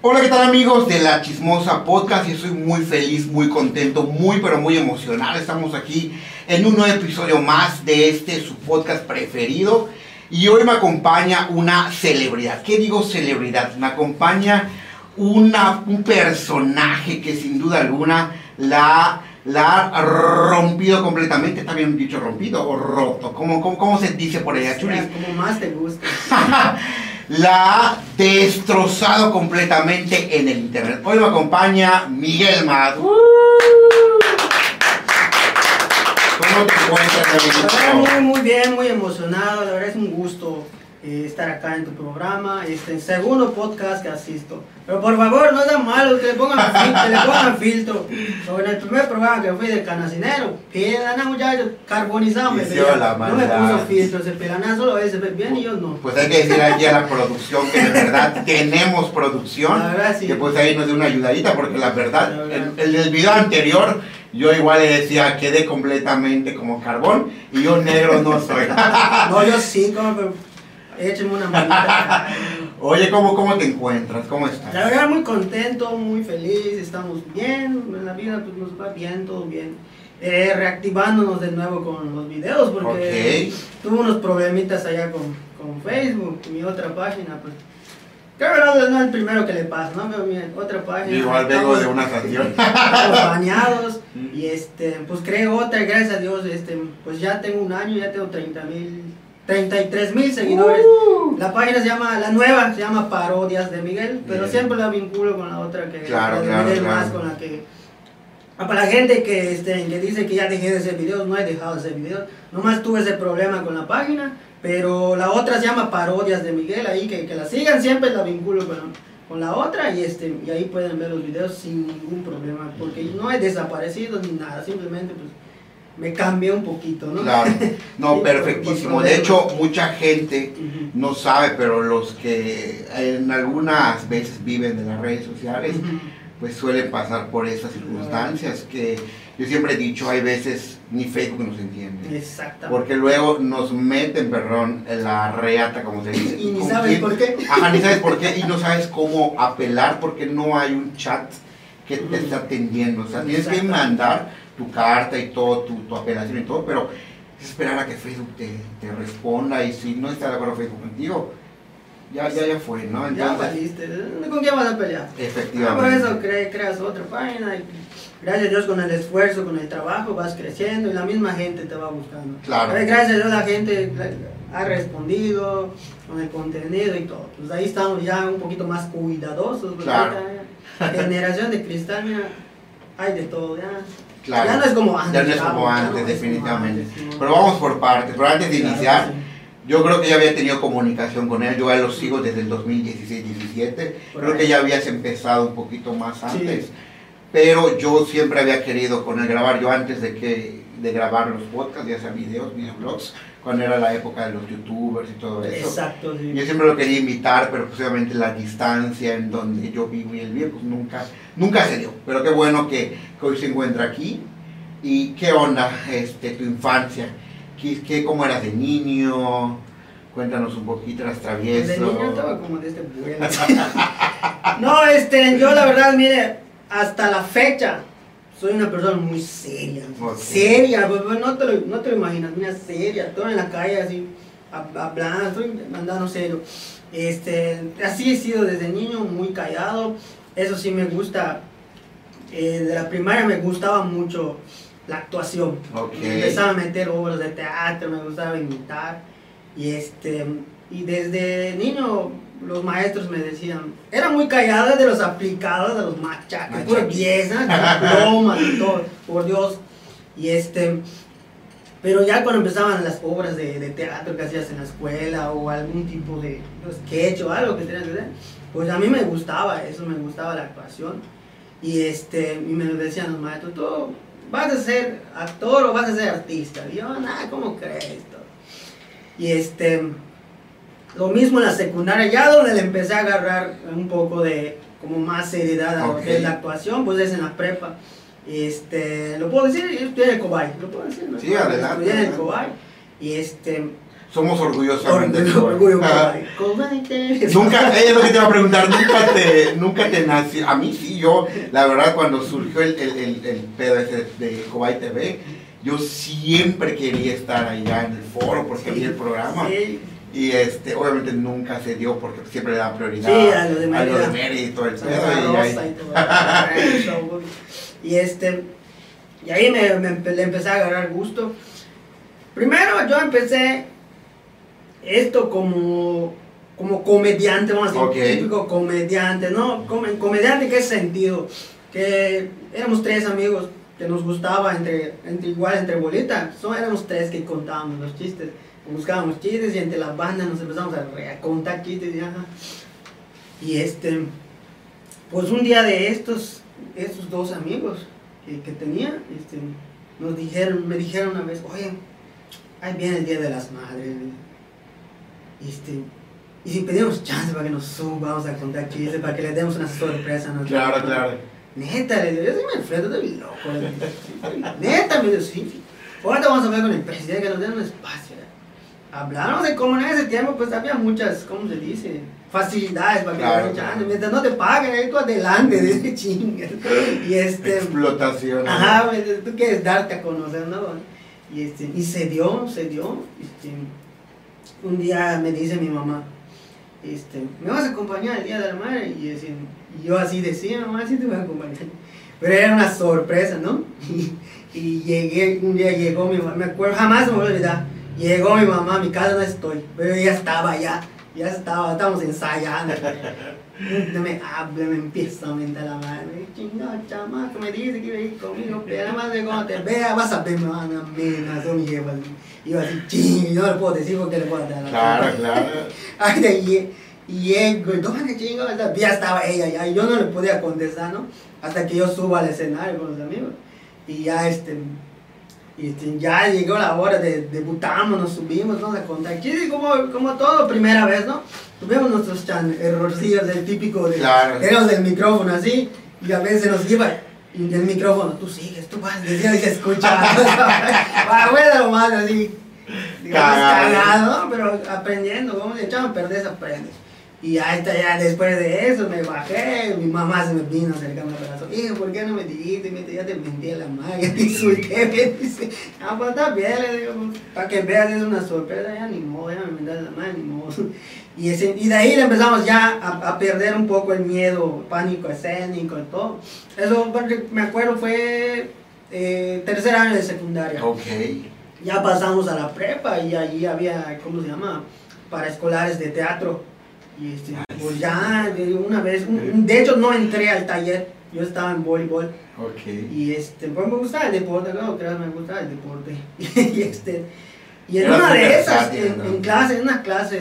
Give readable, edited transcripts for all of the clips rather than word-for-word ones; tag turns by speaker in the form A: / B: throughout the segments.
A: Hola, ¿qué tal amigos de La Chismosa Podcast? Yo soy muy feliz, muy contento, muy pero muy emocional. Estamos aquí en un nuevo episodio más de su podcast preferido. Y hoy me acompaña una celebridad. ¿Qué digo celebridad? Me acompaña un personaje que sin duda alguna la ha rompido completamente. ¿Está bien dicho rompido o roto? ¿Cómo se dice por allá, Chulis?
B: Como más te gusta.
A: La ha destrozado completamente en el internet. Hoy me acompaña Miguel Mad. ¿Cómo te encuentras?
B: Muy bien, muy emocionado. La verdad es un gusto estar acá en tu programa. Segundo podcast que asisto. Pero por favor, no sean malos, que le pongan filtro. Sobre el primer programa que fui de Canacinero, que era un muchacho carbonizado, no me puso filtro, ese pelana solo ese ve bien y yo no.
A: Pues hay que decir aquí a la producción que de verdad tenemos producción,
B: la verdad, sí.
A: Que pues ahí nos dé una ayudadita, porque la verdad, el video anterior, yo igual le decía, quedé completamente como carbón, y yo negro no soy.
B: No, yo sí, pero écheme una manita.
A: Oye, ¿cómo te encuentras? ¿Cómo estás?
B: La verdad, muy contento, muy feliz, estamos bien, en la vida pues nos va bien, todo bien. Reactivándonos de nuevo con los videos, porque tuve unos problemitas allá con Facebook, mi otra página, pues. Creo que no es el primero que le pasa, ¿no? Pero mi otra página.
A: Igual vengo de una sanción.
B: Estamos bañados, y pues creé otra, gracias a Dios, pues ya tengo un año, ya tengo 33,000 seguidores. La página la nueva se llama Parodias de Miguel, pero siempre la vinculo con la otra que
A: claro,
B: más con la que. Para la gente que dice que ya dejé de hacer videos, no he dejado de hacer videos, nomás tuve ese problema con la página, pero la otra se llama Parodias de Miguel, ahí que la sigan, siempre la vinculo con la otra, y ahí pueden ver los videos sin ningún problema, porque no he desaparecido ni nada, simplemente pues me cambié un poquito, ¿no?
A: Claro, no,
B: sí,
A: perfectísimo. De hecho, mucha gente no sabe, pero los que en algunas veces viven de las redes sociales, pues suelen pasar por esas circunstancias que yo siempre he dicho, hay veces ni Facebook nos entiende.
B: Exactamente.
A: Porque luego nos meten, en la reata, como se dice.
B: Y ni sabes por qué.
A: Ajá, ni sabes por qué, y no sabes cómo apelar porque no hay un chat que te esté atendiendo. O sea, tienes que mandar tu carta y todo, tu apelación y todo, pero es esperar a que Facebook te responda, y si no está de acuerdo Facebook contigo, ya fue, ¿no? Entonces,
B: ya valiste, ¿con quién vas a pelear?
A: Efectivamente.
B: Por eso creas otra página, y gracias a Dios con el esfuerzo, con el trabajo vas creciendo y la misma gente te va buscando.
A: Claro.
B: Gracias a Dios la gente ha respondido con el contenido y todo. Pues ahí estamos ya un poquito más cuidadosos.
A: Claro.
B: Generación de cristal, mira, hay de todo ya.
A: Claro.
B: Ya no es como antes.
A: Ya no es como antes, definitivamente.
B: Como antes,
A: pero vamos por partes. Pero antes de iniciar,
B: sí.
A: yo creo que ya había tenido comunicación con él. Yo ya los sigo desde el 2016-17. Creo que ya habías empezado un poquito más antes. Sí. Pero yo siempre había querido con él grabar. Yo antes de grabar los podcasts, ya sea videoblogs, cuando era la época de los youtubers y todo eso.
B: Exacto, sí.
A: Yo siempre lo quería invitar, pero pues obviamente la distancia en donde yo vivo y él vive, pues nunca se dio. Pero qué bueno que hoy se encuentra aquí. ¿Y qué onda tu infancia? ¿Cómo eras de niño? Cuéntanos un poquito, eras travieso.
B: De niño estaba como de bueno. No, yo la verdad, mire, hasta la fecha soy una persona muy seria. Okay. Seria, pues, no te lo imaginas, mira, seria, todo en la calle así, hablando, estoy andando serio. Así he sido desde niño, muy callado. Eso sí me gusta. De la primaria me gustaba mucho la actuación.
A: Okay.
B: Me empezaba a meter obras de teatro, me gustaba imitar. Y desde niño los maestros me decían, era muy callada de los aplicados, de los machacas, pura pieza, plomas y todo, por Dios. Pero ya cuando empezaban las obras de teatro que hacías en la escuela, o algún tipo de sketch o algo que tenías que hacer, pues a mí me gustaba eso, me gustaba la actuación. Y me lo decían los maestros, tú vas a ser actor o vas a ser artista. Y yo, ¿cómo crees esto? Y lo mismo en la secundaria, ya donde le empecé a agarrar un poco de como más seriedad a lo que es la actuación, pues es en la prepa. Lo puedo decir, yo estudié en el Cobay, lo puedo decir, ¿no?
A: Sí, adelante.
B: Estudié en el Cobay, y
A: Somos orgullosamente
B: Orgullo,
A: Ah,
B: cobayte.
A: Nunca, ella es lo que te iba a preguntar, nunca te nació. A mí sí, yo, la verdad, cuando surgió el pedo ese de Cobay TV, yo siempre quería estar allá en el foro porque vi el programa.
B: Sí.
A: Y obviamente nunca se dio porque siempre le da prioridad
B: Sí, a lo de
A: Mérida y todo el pedo.
B: Y ahí le empecé a agarrar gusto. Primero yo empecé esto como comediante, vamos a decir, típico comediante, ¿no? Comediante, ¿en qué sentido? Que éramos 3 amigos que nos gustaba entre bolita, éramos 3 que contábamos los chistes, buscábamos chistes y entre las bandas nos empezamos a contar chistes y pues un día de estos 2 amigos que tenía, me dijeron una vez, oye, ahí viene el Día de las Madres, y si pedimos chance para que nos subamos a contar chistes, para que le demos una sorpresa a nosotros.
A: Claro.
B: Neta, le digo, yo sí me enfrento, estoy loco. Neta, me digo, sí. Ahorita vamos a hablar con el presidente, que nos den un espacio. Hablamos de cómo en ese tiempo, pues había muchas, ¿cómo se dice? Facilidades para que le den chance. Mientras no te paguen, ahí tú adelante, de chingas. Y
A: explotación.
B: Ajá, tú quieres darte a conocer, ¿no? Y se dio. Un día me dice mi mamá, ¿me vas a acompañar el Día de la Madre? Y yo así decía, mamá, sí te voy a acompañar. Pero era una sorpresa, ¿no? Y un día llegó mi mamá, me acuerdo, jamás me voy a olvidar. Llegó mi mamá, a mi casa no estoy, pero ella estaba ya estábamos ensayando. Me habla, me empieza a mentar la madre, chingada chamaco, me dice que iba a ir conmigo, pero además de cuando te vea vas a ver, me van a amenazar mi jefa. Y yo así, ching, no le puedo decir porque le puedo dar la
A: Claro.
B: Ay, de ahí, y llego, ¿dónde chingo? Ya estaba ella, ya, y yo no le podía contestar, ¿no? Hasta que yo subo al escenario con los amigos. Y ya, ya llegó la hora de debutamos, nos subimos, vamos a contar chistes, como todo, primera vez, ¿no? Tuvimos nuestros errorcillos del típico de éramos del micrófono así, y a veces nos iba y el micrófono, tú sigues, tú vas, decía y se escucha. Bueno, más así, digamos, cagado, ¿no? Pero aprendiendo, vamos, echamos a perder, se aprende. Y ya después de eso me bajé, mi mamá se me vino a acercar un abrazo. Hijo, ¿por qué no me dijiste? Ya te mentí a la madre, te insulté, me dice. Ah, pues está bien, le digo, para que veas, es una sorpresa, ya ni modo, ya me mentí a la madre, ni modo. Y de ahí empezamos ya a perder un poco el miedo, pánico escénico y todo. Eso, me acuerdo, fue 3er año de secundaria. Ya pasamos a la prepa y allí había, ¿cómo se llama? Paraescolares de teatro. Y pues ya una vez, de hecho no entré al taller, yo estaba en voleibol. Y pues me gustaba el deporte, claro, me gustaba el deporte. Y en una de esas, en una clase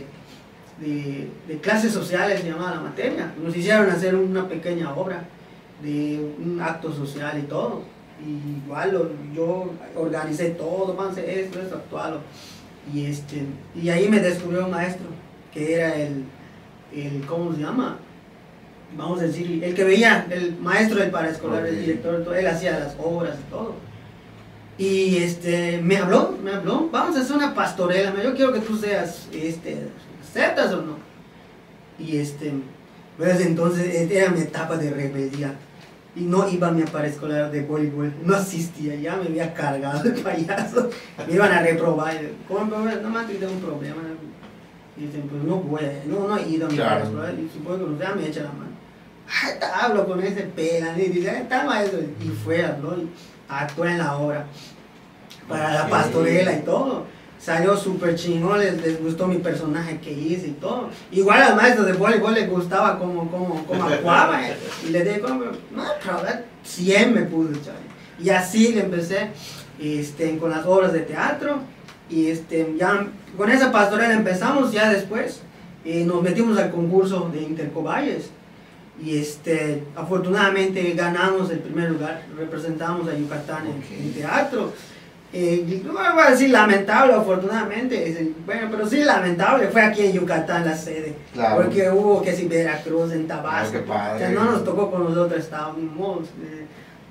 B: de clases sociales se llamaba la materia, nos hicieron hacer una pequeña obra de un acto social y todo. Y igual yo organicé todo, vamos a hacer esto, actuarlo. Y ahí me descubrió un maestro que era el ¿cómo se llama? Vamos a decir, el que veía, el maestro del paraescolar, el director, todo, él hacía las obras y todo. Y me habló, vamos a hacer una pastorela, yo quiero que tú seas, ¿aceptas o no? Y pues entonces era mi etapa de rebeldía. Y no iba a mi paraescolar de voleibol, no asistía, ya me había cargado el payaso, me iban a reprobar. ¿Cómo? Nomás tengo un problema. Y pues no he ido a mi paraescolar, y supongo que usted me echa la mano. Ay, hablo con ese pela, y dice, está maestro, y fue, habló, y actuó en la obra, para la pastorela y todo. Salió súper chingón, les gustó mi personaje que hice y todo. Igual al maestro de voleibol les gustaba como actuaba. Y le dije, no, pero 100 me puso, chaval. Y así le empecé con las obras de teatro. Y ya con esa pastorela empezamos, ya después nos metimos al concurso de Intercobayes. Y afortunadamente ganamos el primer lugar, representamos a Yucatán en teatro. No voy a decir lamentable, afortunadamente, bueno, pero sí lamentable, fue aquí en Yucatán la sede, porque hubo que si Veracruz, en Tabasco, o sea, no nos tocó con los otros estados, ni modo,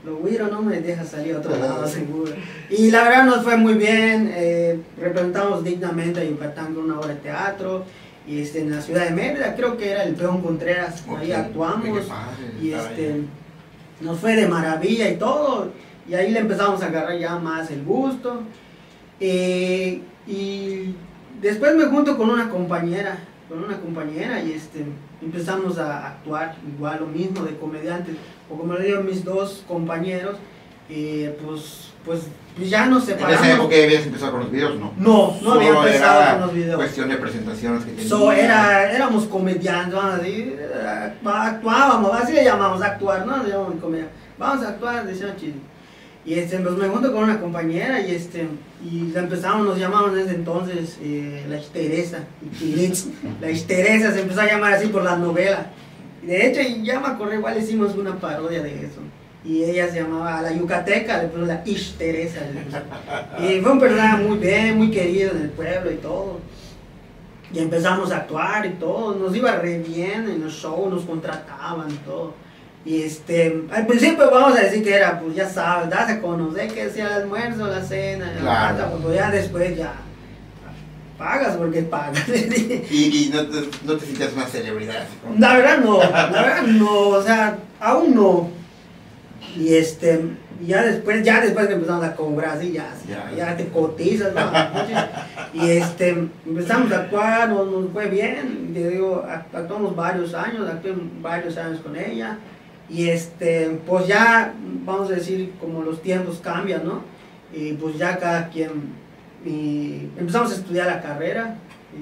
B: lo güiro no me deja salir a otro lado seguro. Y la verdad nos fue muy bien, representamos dignamente a Yucatán con una obra de teatro. Y en la ciudad de Mérida, creo que era el Peón Contreras, ahí actuamos. Y nos fue de maravilla y todo. Y ahí le empezamos a agarrar ya más el gusto. Y después me junto con una compañera y empezamos a actuar igual lo mismo de comediantes. O como le digo a mis dos compañeros, pues ya nos separamos.
A: ¿En esa época habías empezado con los videos?
B: No había empezado con los videos.
A: Cuestión de presentaciones que teníamos.
B: Éramos comediantes, actuábamos, así le llamamos, actuar, ¿no? Le llamamos comedia. Vamos a actuar, decían chistes. Y pues me junto con una compañera y nos llamaban desde entonces la Teresa, la Teresa se empezó a llamar así por la novela. De hecho, ya me acordé, igual hicimos una parodia de eso. Y ella se llamaba la Yucateca, le puso la Teresa. Y fue un personaje muy bien, muy querido en el pueblo y todo. Y empezamos a actuar y todo, nos iba re bien en los shows, nos contrataban y todo. Y al principio vamos a decir que era, pues ya sabes, das a conocer que sea el almuerzo, la cena,
A: claro.
B: La plata, pues ya después ya pagas porque pagas.
A: Y no te sientes una celebridad así como...
B: La verdad no, o sea, aún no. Y ya después que empezamos a cobrar así, ya te cotizas, ¿no? Y empezamos a actuar, nos fue bien, te digo, actuamos varios años, actué varios años con ella. Y pues ya, vamos a decir, como los tiempos cambian, ¿no? Y pues ya cada quien, empezamos a estudiar la carrera,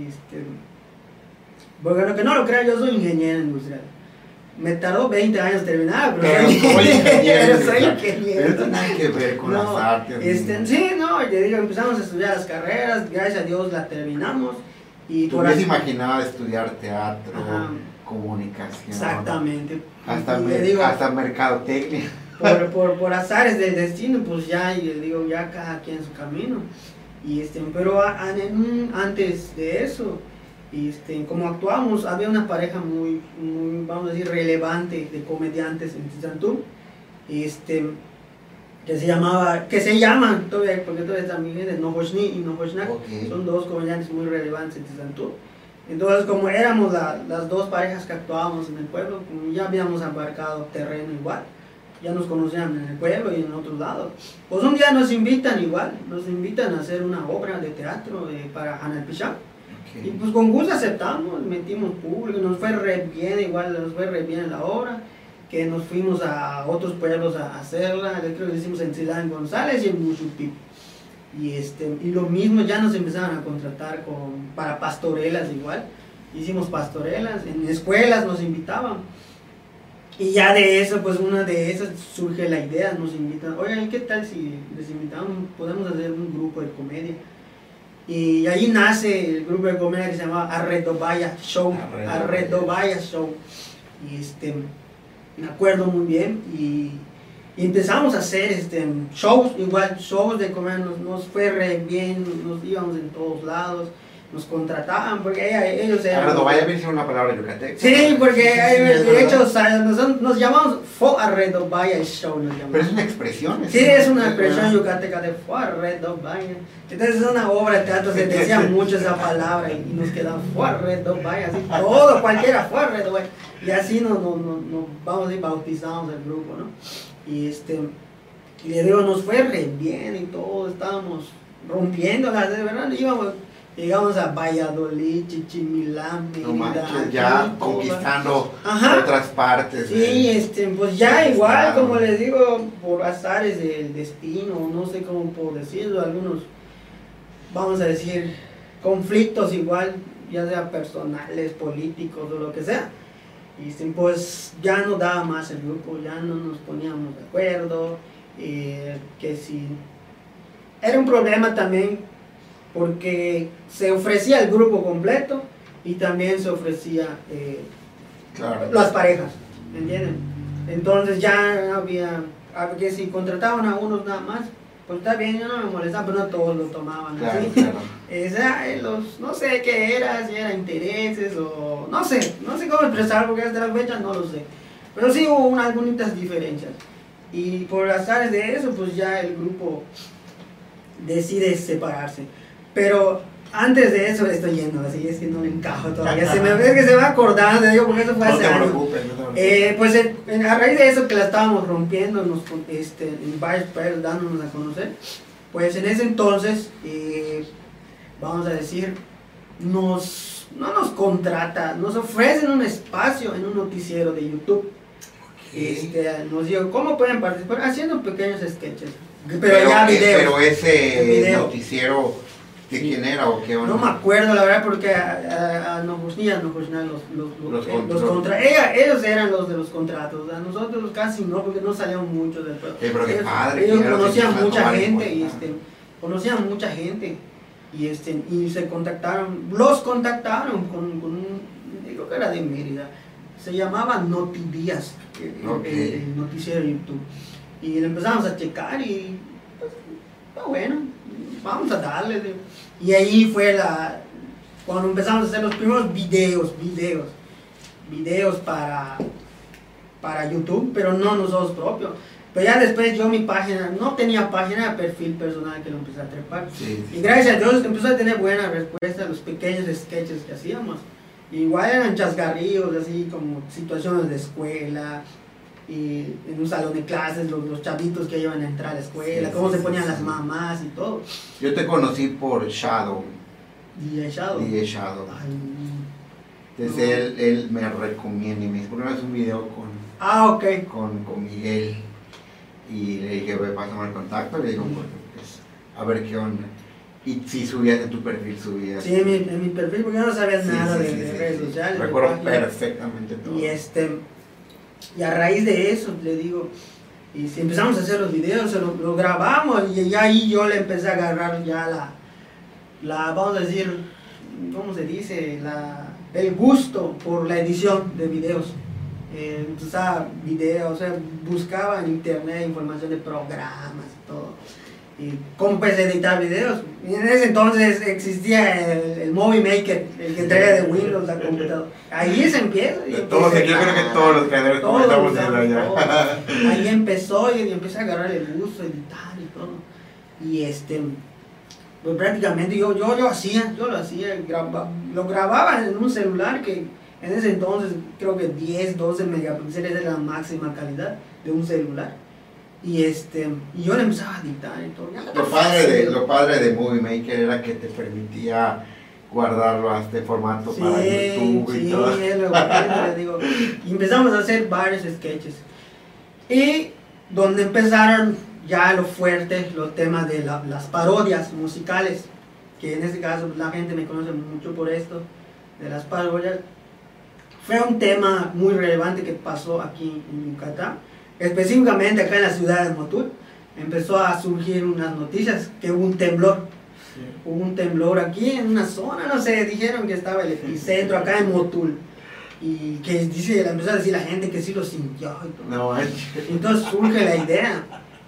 B: porque lo que no lo crean, yo soy ingeniero industrial. Me tardó 20 años terminar, pero soy ingeniero.
A: Pero esto nada que ver con las artes.
B: Sí, no, te digo, empezamos a estudiar las carreras, gracias a Dios la terminamos. Y
A: ¿Tú hubieras imaginado estudiar teatro, comunicación?
B: Exactamente.
A: Hasta mercadotecnia.
B: Por azares del destino, pues ya cada quien en su camino. Pero antes de eso, como actuamos, había una pareja muy, vamos a decir, relevante de comediantes en Tizantú, que se llaman todavía, porque todavía están vigentes, Nojoshni y Nojoshnak, son dos comediantes muy relevantes en Tizantú. Entonces, como éramos las dos parejas que actuábamos en el pueblo, como ya habíamos abarcado terreno igual, ya nos conocían en el pueblo y en otros lados, pues un día nos invitan a hacer una obra de teatro para Hanalpichá. Y pues con gusto aceptamos, metimos público, nos fue re bien en la obra, que nos fuimos a otros pueblos a hacerla, creo que lo hicimos en Silán González y en Muchupip. Y lo mismo, ya nos empezaron a contratar para pastorelas igual, hicimos pastorelas, en escuelas nos invitaban. Y ya de eso, pues una de esas surge la idea, nos invitan, oigan, ¿qué tal si les invitamos, podemos hacer un grupo de comedia? Y ahí nace el grupo de comedia que se llama Arredobaya Show. Arredobaya Show. Me acuerdo muy bien. Y empezamos a hacer shows de comedia. Nos fue re bien, nos íbamos en todos lados. Nos contrataban porque ellos eran...
A: Arredobaya viene siendo una palabra yucateca.
B: Sí, porque de hecho nos llamamos Fo Arredobaya Show.
A: Pero es una expresión.
B: Sí, es una expresión yucateca de Fo Arredobaya. Entonces es una obra de teatro, se decía mucho esa palabra y nos quedaba Fo Arredobaya, así todo, cualquiera Fo Arredobaya. Y así nos vamos y bautizamos el grupo, ¿no? Y le digo, nos fue re bien y todo, estábamos rompiéndolas, de verdad, llegamos a Valladolid, Chichimilán, Mérida,
A: ya conquistando otras partes.
B: Sí, pues ya igual, como les digo, por azares del destino, no sé cómo puedo decirlo, algunos, vamos a decir, conflictos igual, ya sea personales, políticos o lo que sea. Pues ya no daba más el grupo, ya no nos poníamos de acuerdo, que si era un problema también porque se ofrecía el grupo completo y también se ofrecía las parejas, ¿me entienden? Entonces ya había que si contrataban a unos nada más, pues está bien, yo no me molestaba, pero no todos lo tomaban así. Claro. No sé qué era, si era intereses o no sé cómo expresar porque hasta la fecha no lo sé. Pero sí hubo algunas diferencias. Y por azares de eso, pues ya el grupo decide separarse. Pero antes de eso estoy yendo, así es que no le encajo todavía. Es que se me va acordando, digo, porque eso fue hace años.
A: No te preocupes.
B: Pues a raíz de eso que la estábamos rompiendo en varios países dándonos a conocer, pues en ese entonces, vamos a decir, no nos contrata, nos ofrecen un espacio en un noticiero de YouTube. Nos dijo, ¿cómo pueden participar? Haciendo pequeños sketches, pero ya videos.
A: Pero ese
B: video.
A: Noticiero, ¿de quién era o qué onda?
B: No me acuerdo la verdad porque a Nojusnia ellos eran los de los contratos, a nosotros casi no, porque no salíamos mucho del pueblo.
A: Pero qué padre.
B: Ellos conocían mucha gente conocían mucha gente y se contactaron, los contactaron con un, creo que era de Mérida, se llamaba Notidías, el noticiero de YouTube, y le empezamos a checar y pues, bueno, vamos a darle. Y ahí fue cuando empezamos a hacer los primeros videos para YouTube, pero no nosotros propios. Pero ya después yo mi página, no tenía página de perfil personal que lo empecé a trepar.
A: Sí.
B: Y gracias a Dios empezó a tener buena respuesta a los pequeños sketches que hacíamos. Igual eran chascarrillos, así como situaciones de escuela, y en un salón de clases, los chavitos que iban a entrar a la escuela, cómo se ponían las mamás y todo.
A: Yo te conocí por Shadow.
B: DJ Shadow.
A: Desde él me recomienda y me dice, ¿por qué no haces un video con Miguel? Y le dije, pásame el contacto, le digo, pues, a ver qué onda. Y si subías en tu perfil, subías.
B: Sí, en mi perfil, porque yo no sabía nada de redes sociales.
A: Recuerdo perfectamente todo.
B: Y a raíz de eso, le digo, y si empezamos a hacer los videos, lo grabamos, y ya ahí yo le empecé a agarrar ya vamos a decir, ¿cómo se dice? El gusto por la edición de videos. Usaba videos, o sea, buscaba en internet información de programas y todo. Y cómo puedes editar videos. Y en ese entonces existía el Movie Maker, el que traía de Windows a computador. Ahí se empieza.
A: Yo creo que todos los creadores comenzamos en allá.
B: Ahí empezó y empecé a agarrar el gusto, editar y todo. Y pues prácticamente yo lo hacía, lo grababa en un celular que en ese entonces creo que 10, 12 megapíxeles era la máxima calidad de un celular. Y yo le empezaba a editar y todo.
A: Lo padre de Movie Maker era que te permitía guardarlo a este formato para YouTube y todo.
B: Sí, es lo que le digo. Y empezamos a hacer varios sketches. Y donde empezaron ya lo fuerte, los temas de las parodias musicales, que en este caso la gente me conoce mucho por esto, de las parodias. Fue un tema muy relevante que pasó aquí en Yucatán, específicamente acá en la ciudad de Motul. Empezó a surgir unas noticias que hubo un temblor. Sí. Hubo un temblor aquí en una zona, no sé, dijeron que estaba el epicentro acá en Motul. Y que empezó a decir la gente que sí lo sintió y todo.
A: No,
B: entonces surge la idea,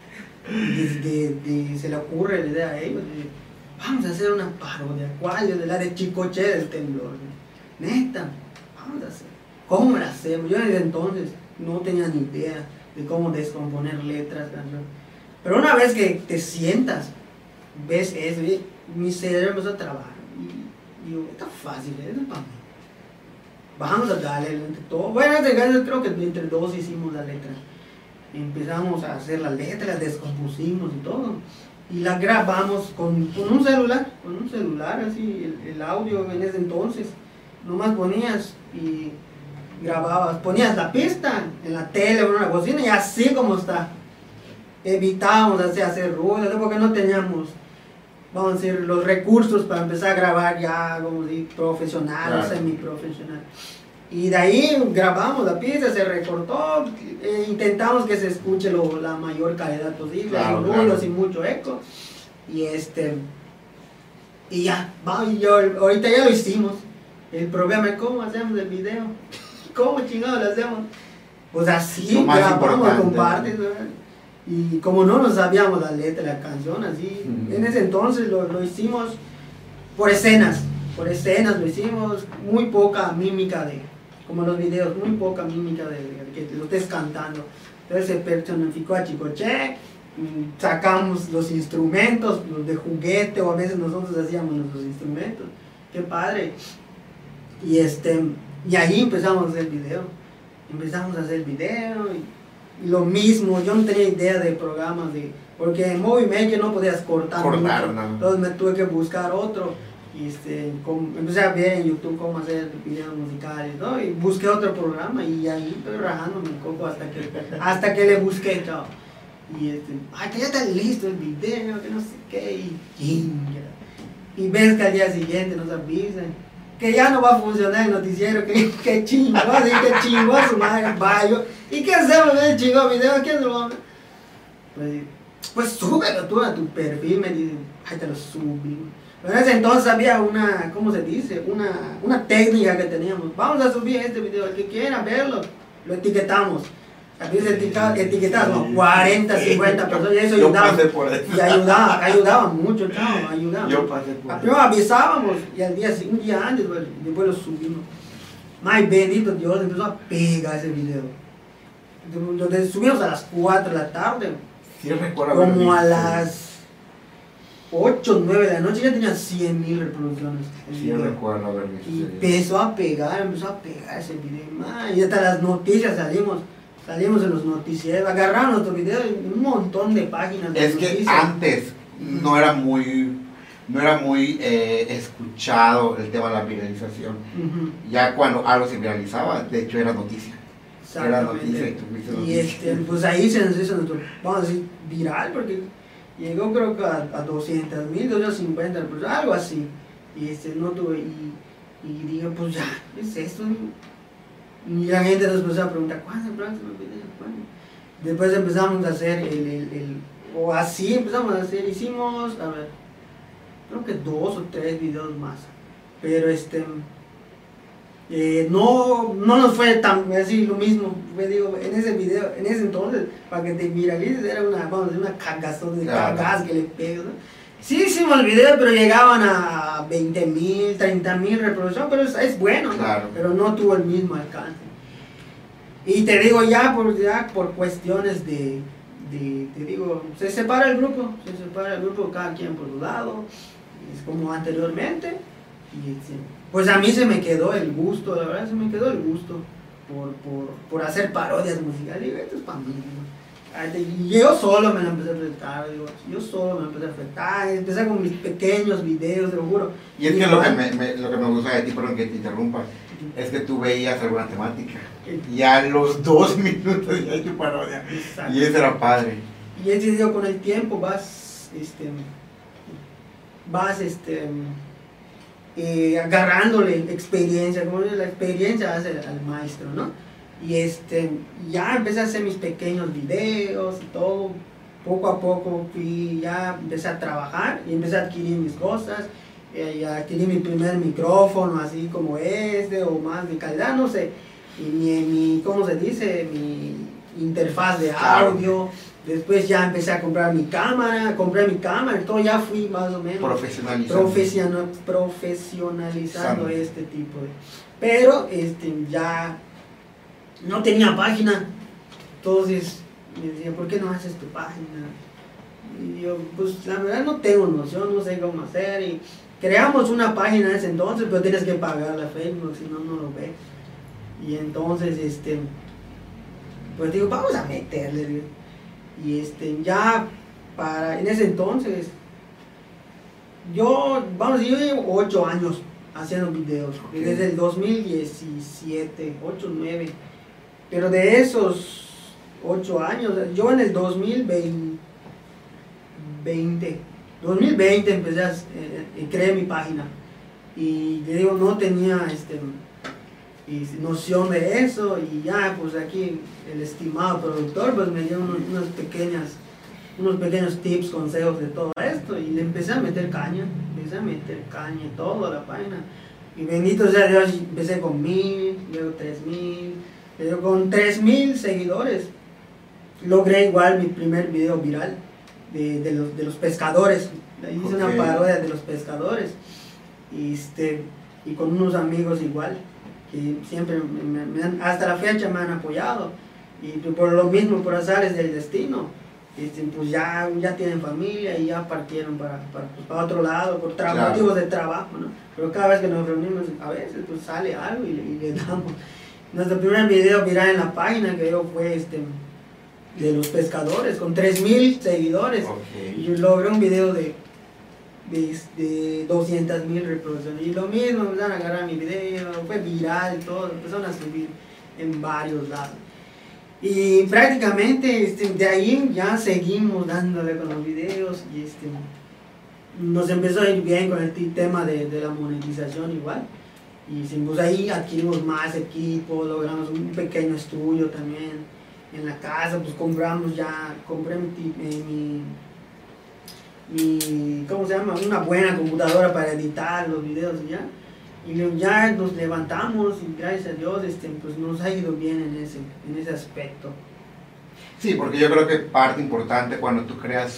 B: se le ocurre la idea a ellos, vamos a hacer una parodia, ¿cuál? De la de Chicoche del temblor. Neta, vamos a hacer. ¿Cómo la hacemos? Yo desde entonces no tenía ni idea de cómo descomponer letras, canciones. Pero una vez que te sientas, ves eso, mi cerebro empezó a trabajar. Y digo, está fácil, eso es para mí. Vamos a darle entre todo. Bueno, en este caso creo que entre dos hicimos la letra. Empezamos a hacer la letra, la descompusimos y todo. Y la grabamos con un celular, así, el audio en ese entonces. Nomás ponías y grababas, ponías la pista en la tele o en una bocina y así como está. Evitábamos hacer ruido, porque no teníamos, vamos a decir, los recursos para empezar a grabar ya, como decir, profesional, claro, o semiprofesional. Y de ahí grabamos la pista, se recortó, intentamos que se escuche la mayor calidad posible, claro, sin ruido, claro, sin mucho eco. Y ya, ahorita ya lo hicimos. El problema es cómo hacemos el video. ¿Cómo chingados lo hacemos? Pues así, grabamos con partes, ¿verdad? Y como no nos sabíamos la letra de la canción, así, en ese entonces lo hicimos por escenas lo hicimos, muy poca mímica como los videos, muy poca mímica de que lo estés cantando. Entonces se personificó a Chicoche, sacamos los instrumentos, los de juguete, o a veces nosotros hacíamos nuestros instrumentos. Qué padre. Y ahí empezamos a hacer video. Y lo mismo, yo no tenía idea de programas porque en Movie Maker no podías cortar mucho,
A: no.
B: entonces me tuve que buscar otro. Y empecé a ver en YouTube cómo hacer videos musicales, ¿no? Y busqué otro programa y ahí estoy rajándome un poco hasta que le busqué, chao. Y ay, que ya está listo el video, que no sé qué, y chinga. Y ves que al día siguiente nos avisan que ya no va a funcionar el noticiero, que chingo, así que chingo a su madre, vaya. ¿Y qué hacemos con el chingo video? ¿Quién se lo va a ver? Pues súbelo tú a tu perfil, me dicen, ay, te lo subí. Pero en ese entonces había una, ¿cómo se dice? Una técnica que teníamos. Vamos a subir este video, el que quiera verlo, lo etiquetamos. A veces etiquetamos 40, 50 personas y eso ayudaba. Y ayudaba mucho, chavo, ayudaba.
A: Yo pasé por eso.
B: Primero avisábamos y un día antes, después lo subimos. Ay, bendito Dios, empezó a pegar ese video. Lo subimos a las 4 de la tarde.
A: Sí, recuerdo
B: como a las 8, 9 de la noche ya tenía 100,000 reproducciones.
A: Sí, recuerdo haber visto.
B: Y empezó a pegar ese video. Y hasta las noticias salimos en los noticieros, agarraron nuestro video en un montón de páginas.
A: Es que antes no era muy escuchado el tema de la viralización. Ya cuando algo se viralizaba, de hecho era noticia. Era noticia y tuviste noticia.
B: Y pues ahí se nos hizo nuestro, vamos a decir, viral, porque llegó creo que a 200,000, 250, pues algo así. Y no tuve, y dije, pues ya, ¿qué es esto? Y la gente nos empezó a preguntar, ¿cuándo es el próximo video? ¿Cuándo? Después empezamos a hacer hicimos, a ver, creo que 2 o 3 videos más. Pero no nos fue tan así lo mismo. Digo, en ese entonces, para que te viralices, era una cagazón de cagas que le pego, ¿no? Sí hicimos el video, pero llegaban a 20,000, 30,000 reproducciones, pero es bueno, ¿no?
A: Claro.
B: Pero no tuvo el mismo alcance. Y te digo, ya por cuestiones se separa el grupo, cada quien por su lado, es como anteriormente. Y pues a mí se me quedó el gusto, la verdad, por hacer parodias musicales. Y esto es para mí, ¿no? Y yo solo me lo empecé a afectar, empecé con mis pequeños videos, te lo juro.
A: Y es que lo que me gusta de ti, perdón que te interrumpa, es que tú veías alguna temática y a los 2 minutos ya hay tu parodia. Exacto. Y eso era padre.
B: Y ese video con el tiempo vas agarrándole experiencia, como la experiencia hace al maestro, ¿no? Y ya empecé a hacer mis pequeños videos y todo, poco a poco ya empecé a trabajar y empecé a adquirir mis cosas, y adquirí mi primer micrófono así como o más de calidad, no sé, y mi ¿cómo se dice? Mi interfaz de audio. Después ya empecé a compré mi cámara, y todo, ya fui más o menos profesionalizando este tipo de... Pero ya no tenía página, entonces me decía, ¿por qué no haces tu página? Y yo, pues la verdad no tengo noción, no sé cómo hacer, y creamos una página en ese entonces, pero tienes que pagarla a Facebook, si no, no lo ves. Y entonces, pues digo, vamos a meterle, y ya en ese entonces, yo llevo 8 años haciendo videos, desde el 2017, 8, 9, pero de esos 8 años, yo en el 2020 empecé creé mi página, y le digo, no tenía noción de eso, y ya pues aquí el estimado productor pues me dio unos pequeños tips, consejos de todo esto, y le empecé a meter caña y todo a la página, y bendito sea Dios, empecé con 1,000, luego 3,000, pero con 3,000 seguidores logré igual mi primer video viral de los pescadores. Hice una parodia de los pescadores, y con unos amigos igual, que siempre hasta la fecha me han apoyado, y por lo mismo, por azares del destino, pues ya tienen familia y ya partieron para otro lado, por
A: Claro.
B: motivos de trabajo, ¿no? Pero cada vez que nos reunimos, a veces pues sale algo y le damos. Nuestro primer video viral en la página que yo fue de los pescadores, con 3,000 seguidores.
A: Ok.
B: Y yo logré un video de 200,000 reproducciones. Y lo mismo, empezaron a agarrar mi video, fue viral y todo, empezaron a subir en varios lados. Y prácticamente de ahí ya seguimos dándole con los videos y nos empezó a ir bien con el tema de la monetización igual. Y pues ahí adquirimos más equipo, logramos un pequeño estudio también en la casa, pues compré ¿cómo se llama? Una buena computadora para editar los videos y ya. Y ya nos levantamos y gracias a Dios pues nos ha ido bien en ese aspecto.
A: Sí, porque yo creo que parte importante cuando tú creas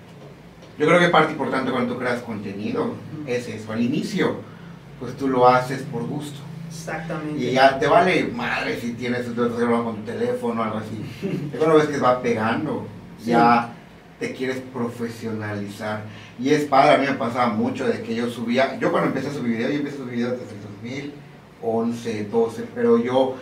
A: contenido es eso, al inicio, pues tú lo haces por gusto.
B: Exactamente.
A: Y ya te vale madre si tienes tu con tu teléfono o algo así. Y cuando ves que va pegando,
B: Sí.
A: ya te quieres profesionalizar. Y es padre, a mí me pasaba mucho de que yo cuando empecé a subir videos, desde el 2011, 12, pero yo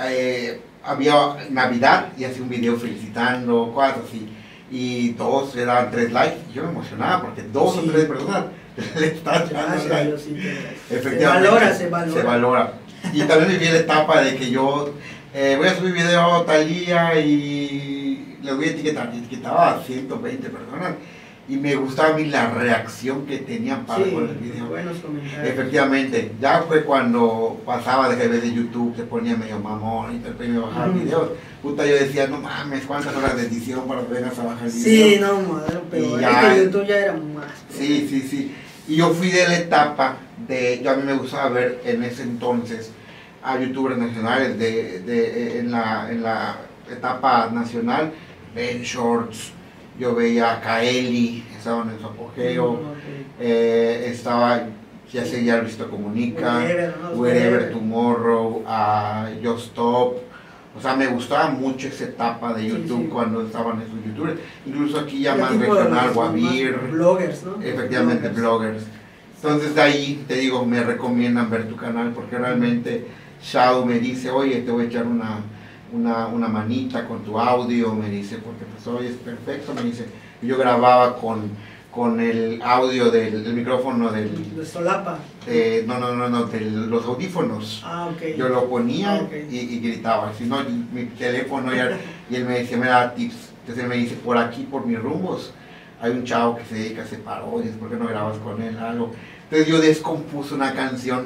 A: había Navidad y hacía un video felicitando, cosas así. Y todos le daban 3 likes y yo me emocionaba porque 2 o 3 personas le están dando like. Efectivamente,
B: Se valora.
A: se valora. Y también viví la etapa de que yo voy a subir video tal día y les voy a etiquetar. Y etiquetaba a 120 personas y me gustaba a mí la reacción que tenían para
B: Sí,
A: poner el video.
B: buenos comentarios.
A: Efectivamente, ya fue cuando pasaba de de YouTube, se ponía medio mamón y después me bajaba videos. Puta, yo decía, no mames, ¿cuántas horas de edición para que vengas a bajar el video?
B: Sí, no, madre, pero
A: Y
B: es
A: ya-
B: que YouTube ya era más.
A: Sí. Y yo fui de la etapa a mí me gustaba ver en ese entonces a youtubers nacionales en la etapa nacional, Ben Shorts, yo veía a Kaeli, estaban en su apogeo, estaba, ya seguía Luisito Comunica, Wherever Tomorrow, a Just Stop. O sea, me gustaba mucho esa etapa de YouTube
B: Sí.
A: cuando estaban esos youtubers. Incluso aquí ya
B: El
A: más
B: tipo de
A: regional,
B: los
A: Guavir,
B: más bloggers, ¿no?
A: efectivamente bloggers. Entonces de ahí te digo, me recomiendan ver tu canal porque realmente Shadow me dice, oye, te voy a echar una manita con tu audio, me dice, porque pues hoy es perfecto, me dice. Yo grababa con el audio del micrófono
B: De solapa.
A: de los audífonos.
B: Ah, ok.
A: Yo lo ponía
B: Ah, ok.
A: y gritaba, si no, mi teléfono y él me decía, me daba tips. Entonces él me dice, por aquí, por mis rumbos, hay un chavo que se dedica a hacer parodias, ¿por qué no grabas con él algo? Entonces yo descompuse una canción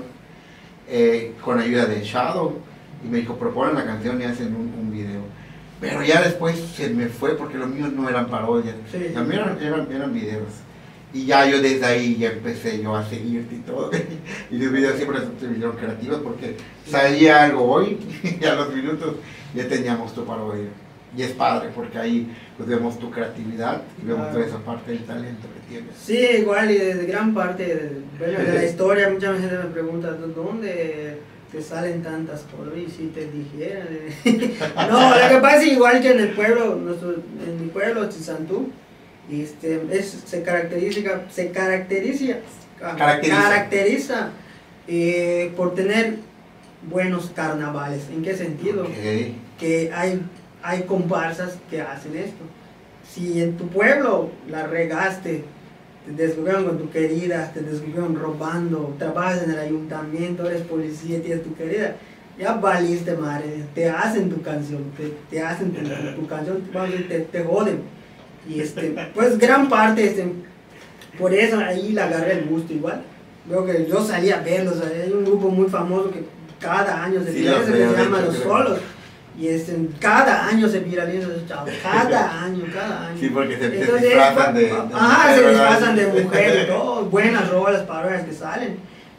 A: con ayuda de Shadow y me dijo, proponen la canción y hacen un video. Pero ya después se me fue porque los míos no eran parodias,
B: Sí.
A: los míos eran videos. Y ya yo desde ahí ya empecé yo a seguirte y todo. Y los videos siempre se vinieron creativos porque salía algo hoy y a los minutos ya teníamos tu parodia. Y es padre porque ahí pues vemos tu creatividad y vemos
B: Claro.
A: toda esa parte del talento que tienes.
B: Sí, igual, y de gran parte de la historia, mucha gente me pregunta, ¿dónde te salen tantas cosas? Y si te dijera. No, lo que pasa es igual que en el pueblo, en mi pueblo, Chizantú, se caracteriza por tener buenos carnavales. ¿En qué sentido?
A: Ok.
B: Que hay comparsas que hacen esto. Si en tu pueblo la regaste, te descubrieron con tu querida, te descubrieron robando, trabajas en el ayuntamiento, eres policía, tienes tu querida, ya valiste madre, te hacen tu canción, te hacen tu canción, vamos a decir, te joden. Y pues gran parte, por eso ahí le agarré el gusto igual. Veo que yo salía a verlos, hay un grupo muy famoso que cada año se
A: Sí,
B: viraliza,
A: los
B: que
A: veo,
B: se
A: de
B: llama
A: hecho,
B: Los
A: creo.
B: Solos. Y cada año se viraliza esos chavos, cada año.
A: Sí, porque se
B: Entonces,
A: disfrazan de
B: ajá, se
A: mujer,
B: disfrazan de
A: ¿verdad?
B: mujer y todo, buenas rolas, parodias que salen.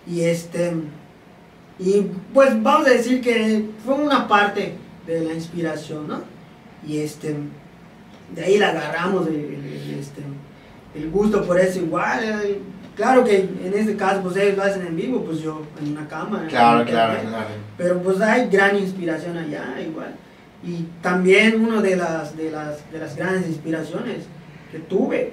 B: Y pues vamos a decir que fue una parte de la inspiración, ¿no? Y de ahí la agarramos el gusto por eso igual. Claro que en este caso pues ellos lo hacen en vivo, pues yo en una cámara.
A: Claro,
B: en
A: claro,
B: internet.
A: claro.
B: Pero pues hay gran inspiración allá igual. Y también una de las grandes inspiraciones que tuve,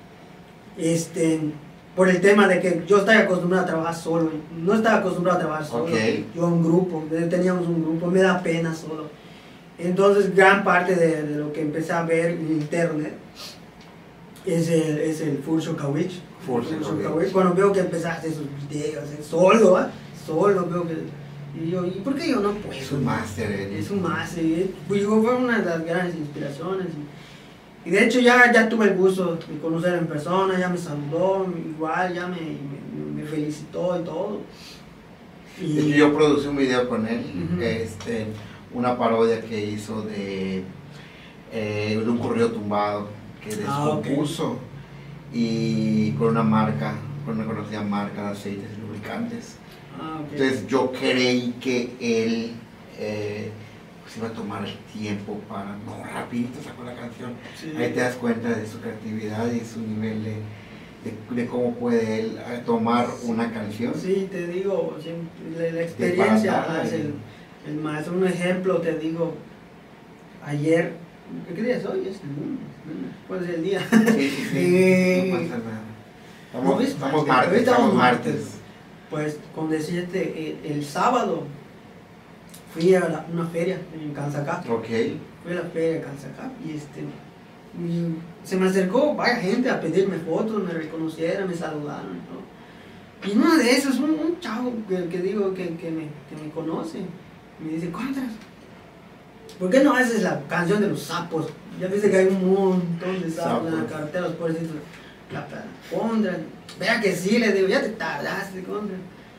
B: por el tema de que yo estaba acostumbrado a trabajar solo, no estaba acostumbrado a trabajar solo, yo un grupo, teníamos un grupo, me da pena solo. Entonces gran parte de lo que empecé a ver en internet es el Furcio Kawich. Cuando veo que empecé a hacer sus videos solo, solo veo que... Y yo, ¿y por qué yo no puedo?
A: Es un máster.
B: Es un máster. Pues fue una de las grandes inspiraciones. Y de hecho ya tuve el gusto de conocer en persona, ya me saludó, igual ya me felicitó y todo.
A: Y yo producí un video con él, una parodia que hizo de un correo tumbado que descompuso y con una conocida marca de aceites y lubricantes. Entonces yo creí que él pues iba a tomar el tiempo para, no, rapidito sacó la canción. Sí. Ahí te das cuenta de su creatividad y su nivel de cómo puede él tomar una canción.
B: Sí, te digo, la experiencia es el maestro. Un ejemplo, te digo, ayer, ¿qué día es hoy? Es el lunes, ¿cuál es el día?
A: Sí, no pasa nada. Estamos martes.
B: Pues, con decirte, el sábado fui a una feria en Cansacá. Fui a la feria de Cansacá y se me acercó varias gente a pedirme fotos, me reconocieron, me saludaron y todo. Y uno de esos, un chavo que digo que me conoce, me dice, Contras, ¿por qué no haces la canción de los sapos? Ya viste que hay un montón de sapos en la carretera, los pobrecitos. La Contras, vea que sí, le digo, ya te tardaste, Contras.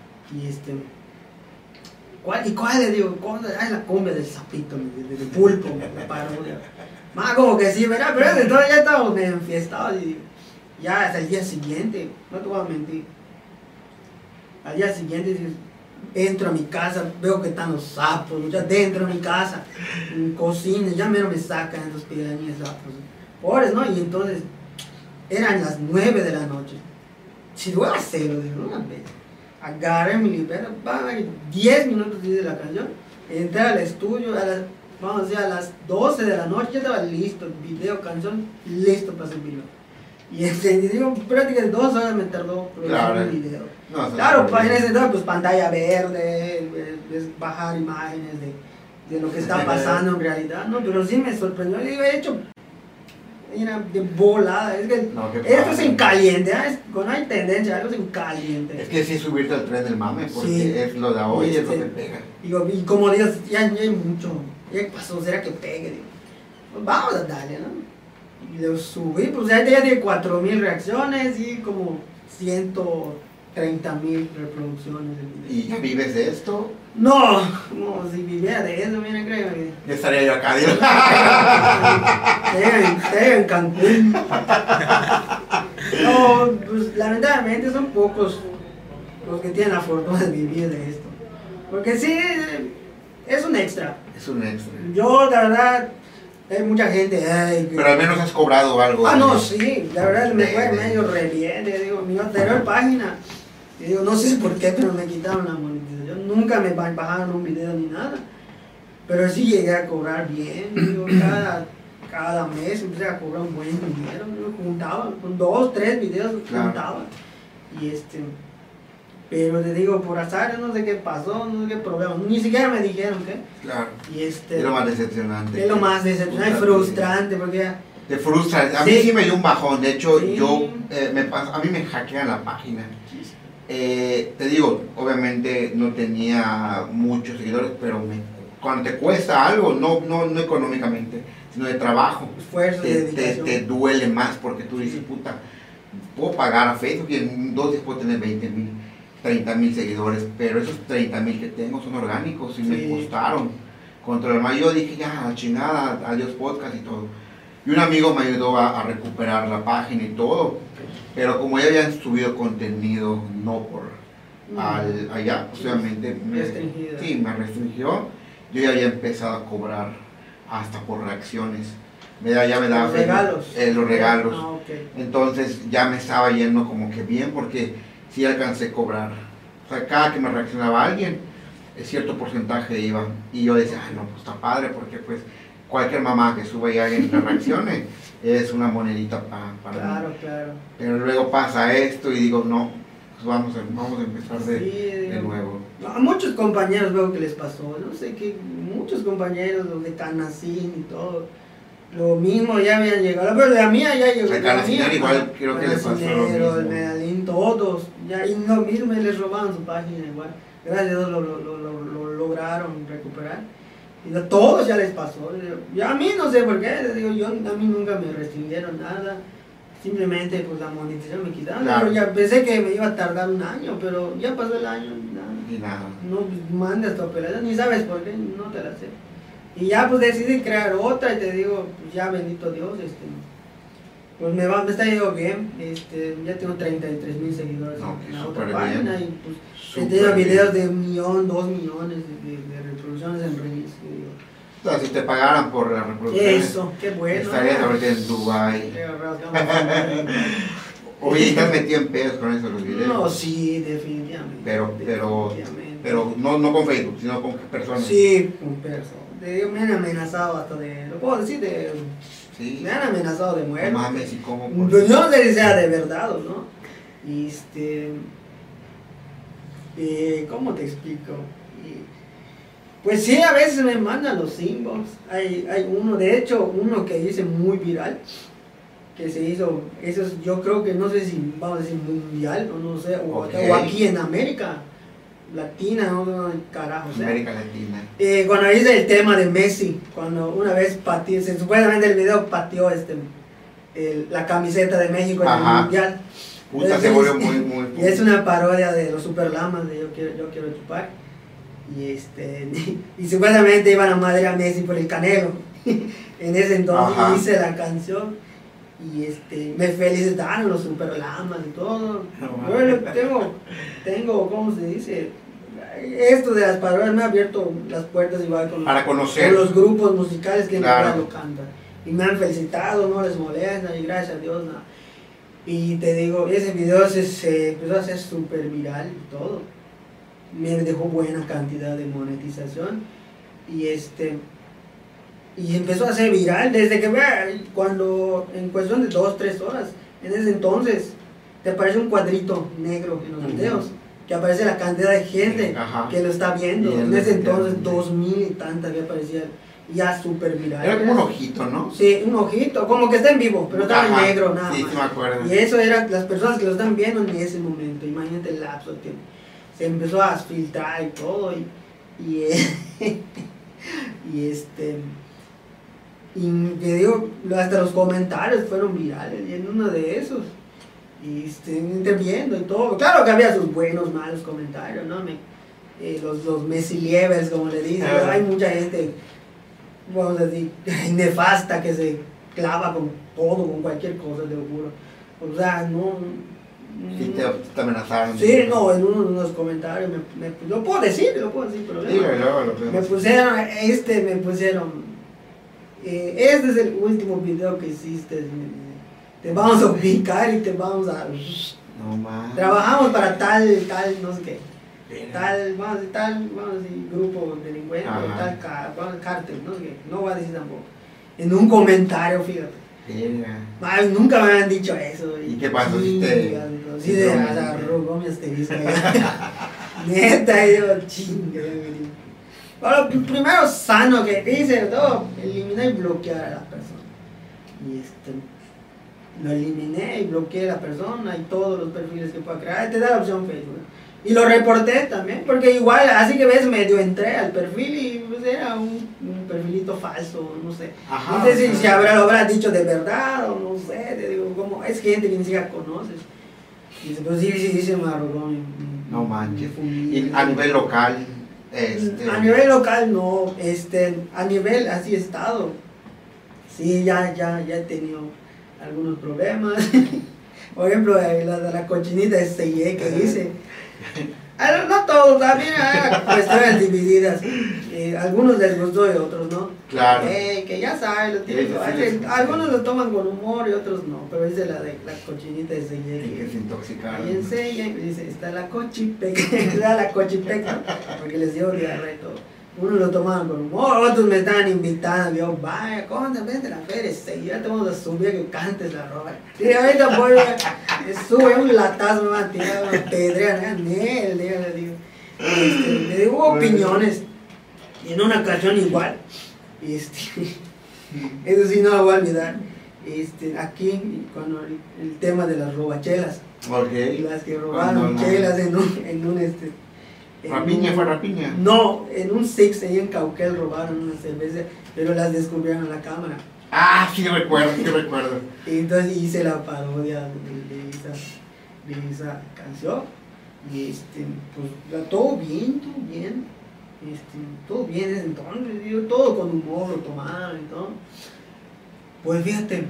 B: Y ¿cuál le digo? Contras, la cumbia del sapito, del pulpo, la parodia. Más como que sí, ¿verdad? Pero entonces ya estábamos enfiestados y ya hasta el día siguiente, no te voy a mentir. Al día siguiente entro a mi casa, veo que están los sapos, ya dentro de mi casa, en cocina, ya menos me sacan los pirañas sapos. Pobres, ¿no? Y entonces eran las 9 de la noche. Si voy a hacerlo, digo, una vez. Agarré mi libreta, 10 minutos hice la canción, entré al estudio, a las 12 de la noche ya estaba listo, video, canción, listo para subirlo. Y digo, prácticamente 2 horas me tardó producir el video. Claro, en ese entonces, pues pantalla verde, bajar imágenes de lo que está pasando en realidad, ¿no? Pero sí me sorprendió, digo, he hecho una de volada, es que esto es en caliente, cuando hay tendencia, algo es en caliente.
A: Es que sí subirte al tren del mame, porque es lo de hoy, es lo que pega.
B: Digo, y como digo, ya hay mucho, ya pasó, ¿será que pegue? Digo, pues vamos a darle, ¿no? Y lo subí, pues ya tiene 4,000 reacciones y como 130,000 reproducciones del video.
A: ¿Y ya vives de esto?
B: No, si viviera de eso, mira, creo que...
A: Ya estaría yo acá, digo.
B: Estoy en Cancún. No, pues lamentablemente son pocos los que tienen la fortuna de vivir de esto. Porque sí, es un extra.
A: Es un extra.
B: Yo, la verdad, hay mucha gente...
A: Pero al menos has cobrado algo.
B: No, sí, la verdad me fue medio re bien. Digo, mi anterior página, digo, no sé por qué, pero me quitaron la monetización. Nunca me bajaron un video ni nada. Pero sí llegué a cobrar bien. Digo, cada mes empecé a cobrar un buen dinero. Me juntaba, con 2, 3 videos juntaba. Y pero te digo, por azar, no sé qué pasó, no sé qué problema, ni siquiera me dijeron qué.
A: Claro.
B: Y
A: es lo más decepcionante.
B: Es lo más decepcionante, frustrante, porque...
A: Te frustra, a mí sí me dio un bajón, de hecho, a mí me hackean la página. Te digo, obviamente no tenía muchos seguidores, pero cuando te cuesta algo, no económicamente, sino de trabajo,
B: esfuerzo, dedicación,
A: te duele más porque tú dices, puta, puedo pagar a Facebook y en 2 días puedo tener 20,000, 30,000 seguidores, pero esos 30,000 que tengo son orgánicos y me costaron. Contra el mayo dije, ya, chingada, adiós podcast y todo. Y un amigo me ayudó a recuperar la página y todo, pero como ya habían subido contenido, no por allá, pues obviamente me restringió. Yo ya había empezado a cobrar hasta por reacciones. Ya me daba los regalos. Entonces ya me estaba yendo como que bien, porque sí alcancé a cobrar. O sea, cada que me reaccionaba alguien, cierto porcentaje iba. Y yo decía, ay, no, pues está padre, porque pues cualquier mamá que sube ya en las reacciones es una monedita para
B: Claro,
A: mí.
B: claro.
A: Pero luego pasa esto y digo, no, pues vamos a empezar
B: Sí,
A: de nuevo.
B: a muchos compañeros veo que les pasó, no sé qué, muchos compañeros, los de Canacín y todo, lo mismo ya habían llegado, pero la mía ya llegó.
A: A Canacín igual creo que les pasó lo mismo.
B: El Medellín, todos, ya, y lo mismo, y les robaron su página igual, gracias a Dios lo lograron recuperar, y a todos ya les pasó, ya a mí no sé por qué, les digo, a mí nunca me restringieron nada. Simplemente pues la monetización me quitaron,
A: Claro.
B: pero ya pensé que me iba a tardar un año, pero ya pasó el año, nada.
A: Y nada.
B: No mandas tu apelación, ni sabes por qué, no te la sé. Y ya pues decidí crear otra y te digo, pues ya bendito Dios, pues me está yendo bien, ya tengo 33,000 seguidores
A: No,
B: en la
A: súper
B: otra página
A: bien.
B: y pues he
A: Súper
B: tenido videos
A: bien.
B: de 1,000,000, 2,000,000 de reproducciones en Reels.
A: O sea, si te pagaran por la reproducción,
B: Eso, qué bueno.
A: estarías ahorita en Dubai. Oye, ¿estás metido en pedos con eso los videos?
B: No, sí, definitivamente.
A: Pero no con Facebook, sino con personas.
B: Sí, con personas. Me han amenazado hasta lo puedo decir,
A: Sí.
B: me han amenazado de muerte.
A: No mames, ¿y cómo?
B: Pues yo no sé si sea de verdad o no. ¿Cómo te explico? Pues sí, a veces me mandan los inbox. Hay uno, de hecho, uno que hice muy viral, que se hizo, yo creo que no sé si vamos a decir mundial, o no sé, o aquí en América Latina, no carajo.
A: América Latina.
B: Cuando hice el tema de Messi, cuando una vez pateó, supuestamente el video pateó la camiseta de México en el mundial.
A: Puta, se volvió muy.
B: Y es una parodia de los Super Lamas de Yo quiero chupar. Y supuestamente iban a madre a Messi por el Canelo. En ese entonces hice la canción y me felicitaron los Super Lamas y todo. Bueno, tengo, ¿cómo se dice? Esto de las parodias me ha abierto las puertas igual
A: para conocer
B: con los grupos musicales que en
A: claro.
B: verdad lo cantan. Y me han felicitado, no les molesta y gracias a Dios nada. Y te digo, ese video se empezó a hacer súper viral y todo. Me dejó buena cantidad de monetización y empezó a ser viral desde que cuando en cuestión de 2-3 horas, en ese entonces te aparece un cuadrito negro en los videos que aparece la cantidad de gente que lo está viendo. En ese entonces 2,000 y tantas que aparecía ya súper viral.
A: Era como un ojito, ¿no?
B: Sí, un ojito, como que está en vivo, pero estaba en negro nada
A: sí,
B: más.
A: Sí, me acuerdo.
B: Y eso eran las personas que lo están viendo en ese momento. Imagínate el lapso de tiempo. Se empezó a filtrar y todo y te digo, hasta los comentarios fueron virales y en uno de esos interviendo y todo, claro que había sus buenos, malos comentarios, ¿no? Los mesilievers, como le dicen, hay mucha gente, vamos a decir, nefasta que se clava con todo, con cualquier cosa, te lo juro, o sea, no.
A: Sí, te amenazaron.
B: Sí, no, en uno de los comentarios lo puedo decir, pero
A: sí,
B: me pusieron, este es el último video que hiciste, te vamos a ubicar y te vamos a...
A: No más.
B: Trabajamos para tal, no sé qué, vamos a decir grupo delincuente, tal cártel, no sé qué, no voy a decir tampoco, en un comentario, fíjate. Ay, nunca me habían dicho eso.
A: ¿Y qué pasó?
B: Sí, se arrugó mi asterisco. Neta, yo chingue. Bueno, primero sano que dice, todo, eliminar y bloquear a la persona. Y lo eliminé y bloqueé a la persona y todos los perfiles que pueda crear. Te da la opción Facebook. Y lo reporté también, porque igual, así que ves, medio entré al perfil y pues, era un perfilito falso, no sé. No sé si lo habrá dicho de verdad o no sé, te digo, como es gente que ni siquiera conoces. Y dice, pues sí, se me arrugó.
A: No manches. Y a nivel local,
B: A nivel local no, a nivel así estado, sí, ya he tenido algunos problemas. Por ejemplo, la cochinita de que hice. No todos, también hay cuestiones divididas. Algunos les gustó y otros no.
A: Claro.
B: Que ya saben lo típico. Algunos lo toman con humor y otros no. Pero dice la cochinita de Seyek.
A: Que se intoxicaron.
B: Y en Seyek dice, está la cochipeca, la cochipeca, porque les dio diarrea y todo. Unos lo tomaban con humor, otros me estaban invitando. Yo, vaya, ¿cómo vente a la feria? Ya te vamos a subir a que cantes la ropa. Y ahorita voy, sube un latazo, me van a tirar una pedrea. Le digo. Le digo, hubo opiniones. Y en una ocasión igual. Eso sí no lo voy a olvidar. Aquí, cuando el tema de las robachelas.
A: Okay.
B: Las que robaron chelas en un
A: ¿Rapiña fue rapiña?
B: No, en un Six ahí en Cauquel robaron una cerveza, pero las descubrieron a la cámara.
A: Ah, sí recuerdo.
B: Y entonces hice la parodia de esa canción. Y pues todo bien. Todo bien desde entonces, digo, todo con humor, lo tomaron y todo. Pues fíjate,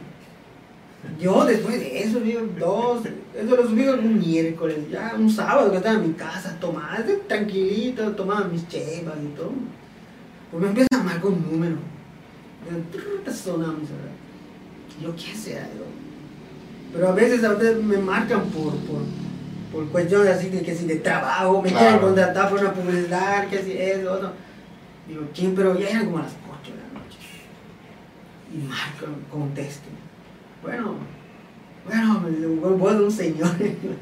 B: yo después de eso, digo, eso lo subí un miércoles, ya un sábado que estaba en mi casa, tomaba tranquilito, tomaba mis chepas y todo. Pues me empieza a marcar un número. Sonaba mi celular. Yo, ¿qué será? Pero a veces me marcan por cuestiones así de que si de trabajo, me quieren contratar por una publicidad, que si eso, otro. Digo, ¿quién? Pero ya eran como a las 8 de la noche. Y marcan, contesten. Bueno, me digo, vos un señor.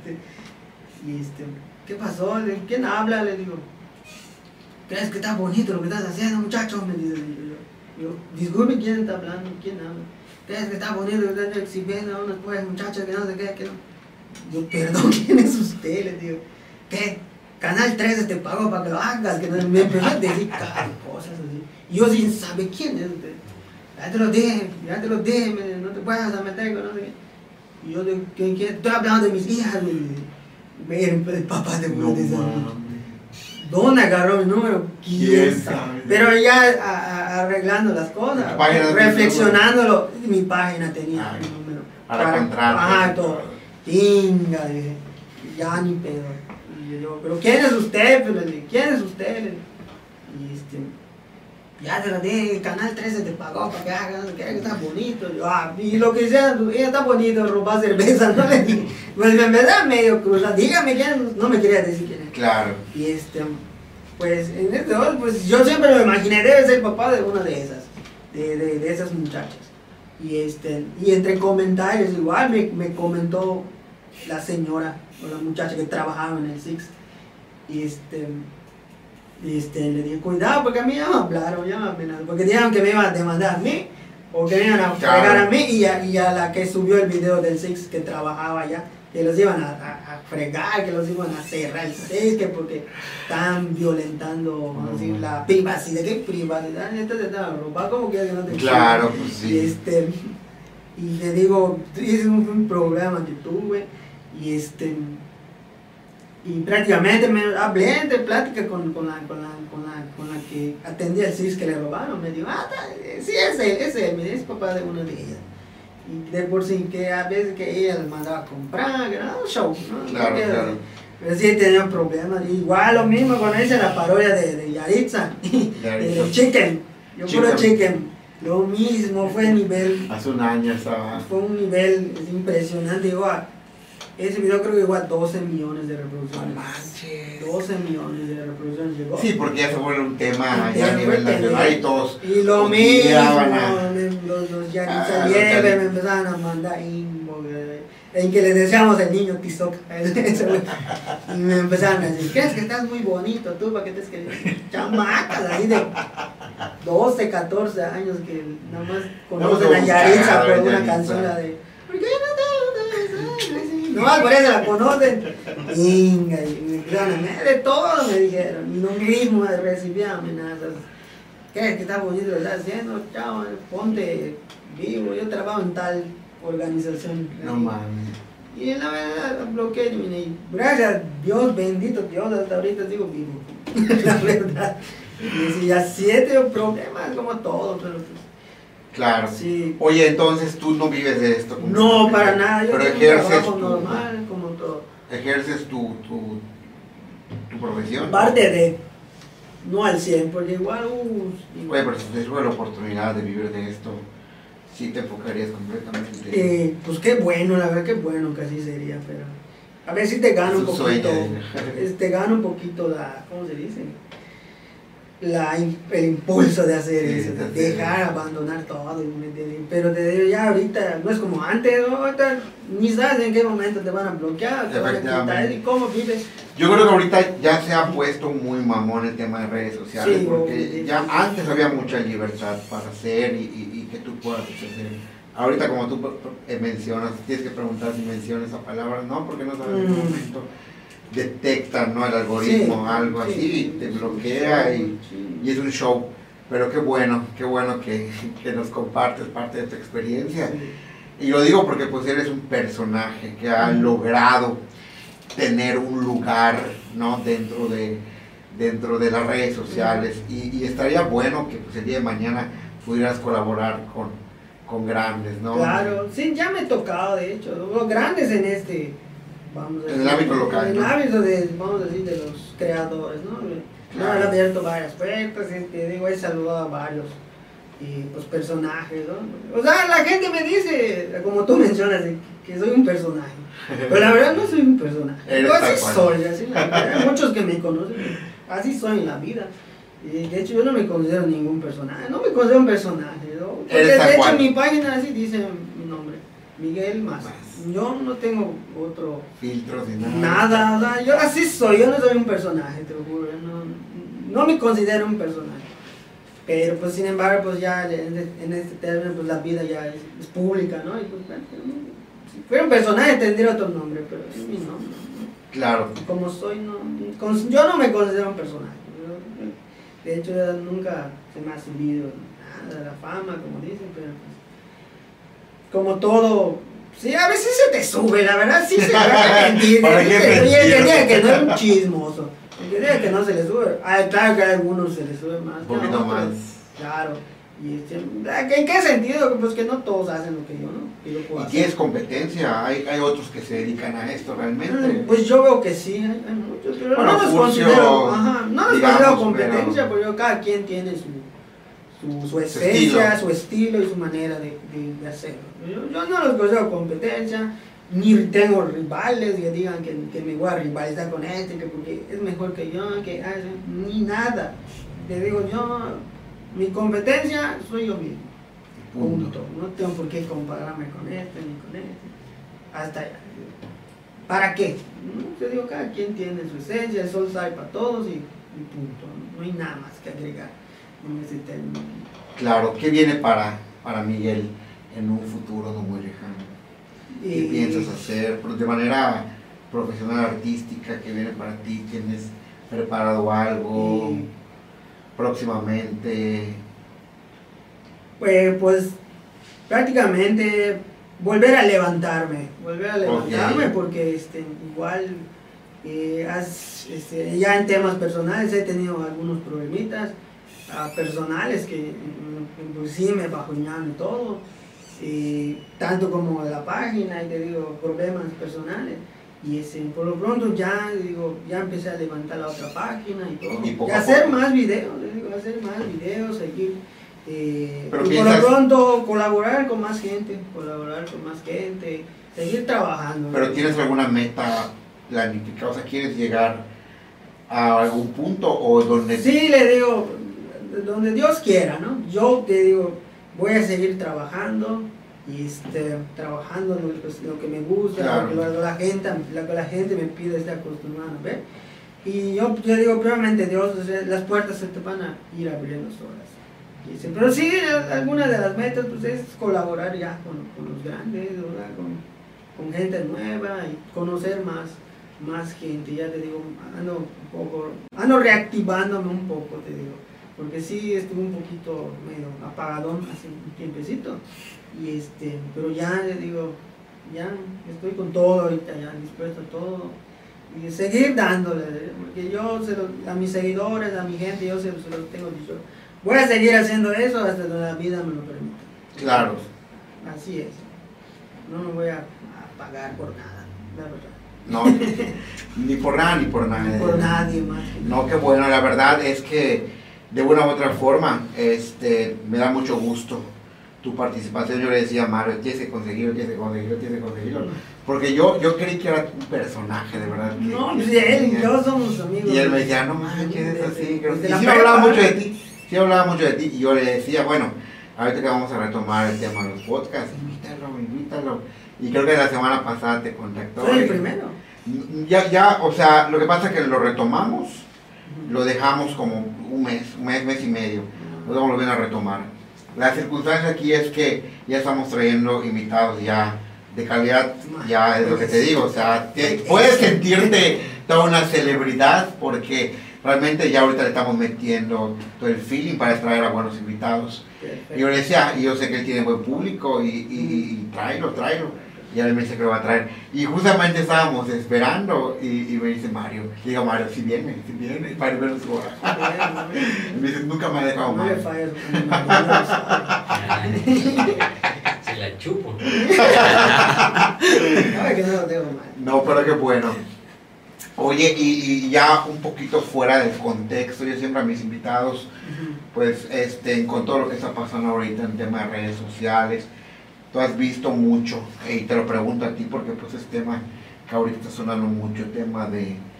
B: Y ¿qué pasó? ¿Quién habla? Le digo, ¿crees que está bonito lo que estás haciendo, muchacho? Me dice yo, disculpe, ¿quién está hablando? ¿Quién habla? ¿Crees que está bonito lo que estás exhibiendo a unas pues muchachas que no sé qué, que no? Yo, perdón, ¿quién es usted? Le digo, ¿qué? Canal 13 te pagó para que lo hagas, que no, me empezó a decir cosas así. Y yo sin saber quién es usted. Ya te lo dije, no te puedas meter con no sé qué. Y yo, ¿quién? Estoy hablando de mis hijas, el papá de uno de esas. ¿Dónde agarró mi número? ¿Quién sabe? Pero ya arreglando las cosas, reflexionándolo, mi página tenía mi número.
A: Para contratos.
B: Ajá, todo. Tinga, dije, ya ni pedo. Y yo, ¿pero quién es usted? Pues, le dije, ¿quién es usted? Y ya te lo dije, el Canal 13 te pagó para que hagas, que está bonito. Yo, y lo que sea, ella está bonito, robar cerveza, no le dije. Pues me empezaba medio cruzado, dígame quién, no me quería decir quién es.
A: Claro.
B: Y pues en pues yo siempre me imaginé, debe ser el papá de una de esas, de esas muchachas. Y entre comentarios igual me comentó la señora o la muchacha que trabajaba en el Six. Le dije, cuidado porque a mí ya me hablaron, ya me amenazaron, porque dijeron que me iban a demandar a mí o que me iban a fregar a mí y a la que subió el video del Six que trabajaba allá, que los iban a fregar, que los iban a cerrar el Six, que porque están violentando, vamos a decir, la privacidad. ¿Qué privacidad? Esto te estaba robando, como que no te
A: claro, pues sí.
B: Y le digo, hice un programa que tuve y prácticamente me hablé de plática con la que atendía el CIS que le robaron. Me dijo, sí, es él, es papá de una de ellas. Y de por sí que a veces que ella le mandaba a comprar, que era un show, ¿no?
A: Claro.
B: Pero sí tenía problemas. Igual lo mismo cuando hice la parodia de Yaritza, de Chicken, yo puro Chicken. Lo mismo, fue nivel.
A: Hace un año estaba.
B: Fue un nivel impresionante. Igual, ese video creo que llegó a 12 millones de reproducciones.
A: No manches.
B: 12 millones de reproducciones llegó.
A: Sí, porque ya se vuelve un tema ya a nivel nacional y todos.
B: Y lo mismo, los Yaritza Lieber me empezaban a mandar inbox en que les decíamos el niño Tizoc. Y me empezaban a decir, ¿crees que estás muy bonito tú? ¿Para qué te escribes? Chamacas ahí de 12, 14 años que nada más conocen a Yaritza por una canción de ¿por qué no te nomás por eso la conocen. Y me empezaron a de todo me dijeron. Y lo mismo recibía amenazas. ¿Crees que estás bonito? ¿Lo estás haciendo? Chao, ponte vivo. Yo trabajo en tal organización.
A: No mames.
B: Y la verdad bloqueé y gracias a Dios, bendito Dios, hasta ahorita sigo vivo. La verdad. Y ya 7 problemas como todo, pero pues,
A: claro.
B: Sí.
A: Oye, entonces tú no vives de esto.
B: No, para nada. Yo
A: pero
B: tengo un trabajo normal, como todo.
A: Ejerces tu tu profesión.
B: Parte de, no al 100, porque igual...
A: Oye, pero si te tuve la oportunidad de vivir de esto, ¿sí te enfocarías completamente?
B: Pues qué bueno, la verdad, qué bueno que así sería, pero... A ver si te gana un poquito, te gana un poquito la, ¿cómo se dice? El impulso de hacer eso, de dejar, abandonar todo, pero te digo, ya ahorita no es como antes, ¿no? Ahorita ni sabes en qué momento te van a bloquear, te van a quitar, y cómo vives.
A: Yo creo que ahorita ya se ha puesto muy mamón el tema de redes sociales, sí, porque ya antes había mucha libertad para hacer y que tú puedas hacer. Ahorita como tú mencionas, tienes que preguntar si mencionas esa palabra, no, porque no sabes en qué momento detecta, ¿no? El algoritmo, sí, algo así, y te bloquea y es un show. Pero qué bueno que nos compartes parte de tu experiencia. Sí. Y lo digo porque pues eres un personaje que ha logrado tener un lugar, ¿no? dentro de las redes sociales, y estaría bueno que pues el día de mañana pudieras colaborar con grandes, ¿no?
B: Claro, sí, ya me he tocado, de hecho, los grandes en este, vamos a decir,
A: en el ámbito local,
B: en el ámbito de, vamos a decir, de los creadores, ¿no? Claro. Me han abierto varias puertas, digo, he saludado a varios y pues personajes, ¿no? O sea, la gente me dice, como tú mencionas, que soy un personaje, pero la verdad no soy un personaje, yo así soy, hay muchos que me conocen, así soy en la vida. Y de hecho yo no me considero ningún personaje, no me considero un personaje, ¿no? Porque de hecho en mi página así dice mi nombre, Miguel Más. Yo no tengo otro
A: filtros ni nada.
B: Nada, o sea, yo así soy, yo no soy un personaje, te lo juro, no me considero un personaje. Pero pues sin embargo, pues ya en este término, pues la vida ya es pública, ¿no? Y pues bueno, si fuera un personaje tendría otro nombre, pero es mi nombre, ¿no?
A: Claro.
B: Como soy, yo no me considero un personaje. De hecho, nunca se me ha subido nada de la fama, como dicen, pero pues, como todo, sí, a veces se te sube, la verdad, sí se va a mentir. Y el que diga que no es un chismoso, el que diga que no se le sube, claro que a algunos se les sube más.
A: Un poquito más.
B: Claro. ¿En qué sentido? Pues que no todos hacen lo que yo, ¿no? Que yo puedo
A: ¿Y
B: hacer.
A: tienes competencia? ¿Hay otros que se dedican a esto realmente?
B: Pues yo veo que sí, hay muchos, pero
A: bueno,
B: no los considero competencia, porque cada quien tiene su esencia, su estilo y su manera de hacerlo. Yo no los considero competencia, ni tengo rivales que digan que me voy a rivalizar con este, que porque es mejor que yo, ni nada. Te digo, mi competencia soy yo mismo. Punto. No tengo por qué compararme con este ni con este. Hasta allá. ¿Para qué? Yo digo, cada quien tiene su esencia, el sol sale para todos y punto. No hay nada más que agregar en ese término.
A: Claro, ¿qué viene para Miguel en un futuro no muy lejano? ¿Qué piensas hacer de manera profesional, artística? ¿Qué viene para ti? ¿Tienes preparado algo próximamente?
B: Pues prácticamente volver a levantarme, okay. Porque igual ya en temas personales he tenido algunos problemitas personales que pues, sí me bajoñaron todo, tanto como la página, y te digo, problemas personales. Y por lo pronto ya empecé a levantar la otra página y todo. Y hacer más videos, seguir. Y por lo pronto colaborar con más gente, seguir trabajando.
A: ¿Pero tienes alguna meta planificada? O sea, ¿quieres llegar a algún punto o donde...?
B: Sí, le digo, donde Dios quiera, ¿no? Yo te digo, voy a seguir trabajando y trabajando lo que me gusta, claro. lo que la gente me pide, estar acostumbrado a ver. Y yo digo, probablemente Dios, las puertas se te van a ir abriendo solas. Pero sí, alguna de las metas pues, es colaborar ya con los grandes, ¿verdad? Con gente nueva y conocer más gente. Ya te digo, ando reactivándome un poco, te digo, porque sí estuve un poquito medio apagadón hace un tiempecito. Pero ya le digo, ya estoy con todo ahorita, ya dispuesto a todo y seguir dándole, porque yo a mis seguidores, a mi gente, yo se los tengo dicho, voy a seguir haciendo eso hasta que la vida me lo permita.
A: Claro.
B: Así es, no me voy a pagar por nada, la verdad.
A: No, ni por nada, ni por nada.
B: Por nadie más.
A: No, qué bueno, la verdad es que de una u otra forma, me da mucho gusto tu participación. Yo le decía a Mario, tienes que conseguirlo, tienes que conseguirlo, tienes que conseguirlo. Porque yo creí que era un personaje, de verdad.
B: No, pues él y yo somos amigos.
A: Y él me decía, no manches, es así.
B: Desde
A: Y
B: la
A: sí
B: prepa,
A: hablaba mucho de ti, sí hablaba mucho de ti. Y yo le decía, bueno, ahorita que vamos a retomar el tema de los podcasts, invítalo. Y creo que la semana pasada te contactó.
B: Soy el primero.
A: Ya, o sea, lo que pasa es que lo retomamos, lo dejamos como un mes y medio. Lo vamos a volver a retomar. La circunstancia aquí es que ya estamos trayendo invitados ya de calidad, ya es lo que te digo, o sea, puedes sentirte toda una celebridad porque realmente ya ahorita le estamos metiendo todo el feeling para traer a buenos invitados. Y yo le decía, y yo sé que él tiene buen público y tráelo. Y él me dice que lo va a traer. Y justamente estábamos esperando y me dice Mario, y digo Mario, si viene, Mario ver su hora. Y me dice, nunca me ha dejado mal.
B: No le falles.
C: Se la chupo.
B: No, que no lo dejo mal.
A: No, pero qué bueno. Oye, y ya un poquito fuera del contexto, yo siempre a mis invitados, pues con todo lo que está pasando ahorita en tema de redes sociales, tú has visto mucho, y te lo pregunto a ti porque pues es tema que ahorita está sonando mucho, el tema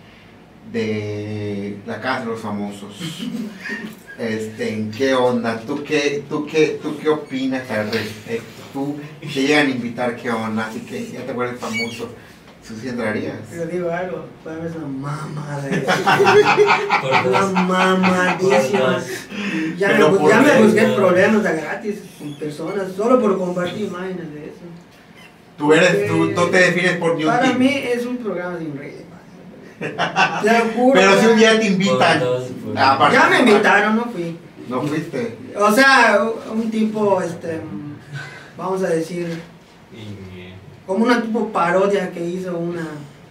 A: de la casa de los famosos. ¿En qué onda? ¿Tú qué opinas al respecto? ¿Tú te llegan a invitar, qué onda? Así que ya te vuelves famoso. ¿Tú sí entrarías?
B: Pero digo algo, para mí es una mamada.
C: Por
B: Una
C: dos.
B: mamadísima. Ya
A: Pero
B: me,
A: por
B: ya me
A: qué?
B: busqué problemas de gratis con personas, solo por compartir imágenes de eso.
A: Tú te defines por YouTube.
B: Para mí es un programa sin relevancia. Te lo juro.
A: Pero si un
B: ya-
A: día te invitan.
C: Por dos, por
A: a
C: dos.
A: participar.
B: Ya me invitaron, no fui.
A: No fuiste.
B: O sea, un tipo, vamos a decir, como una tipo parodia que hizo una...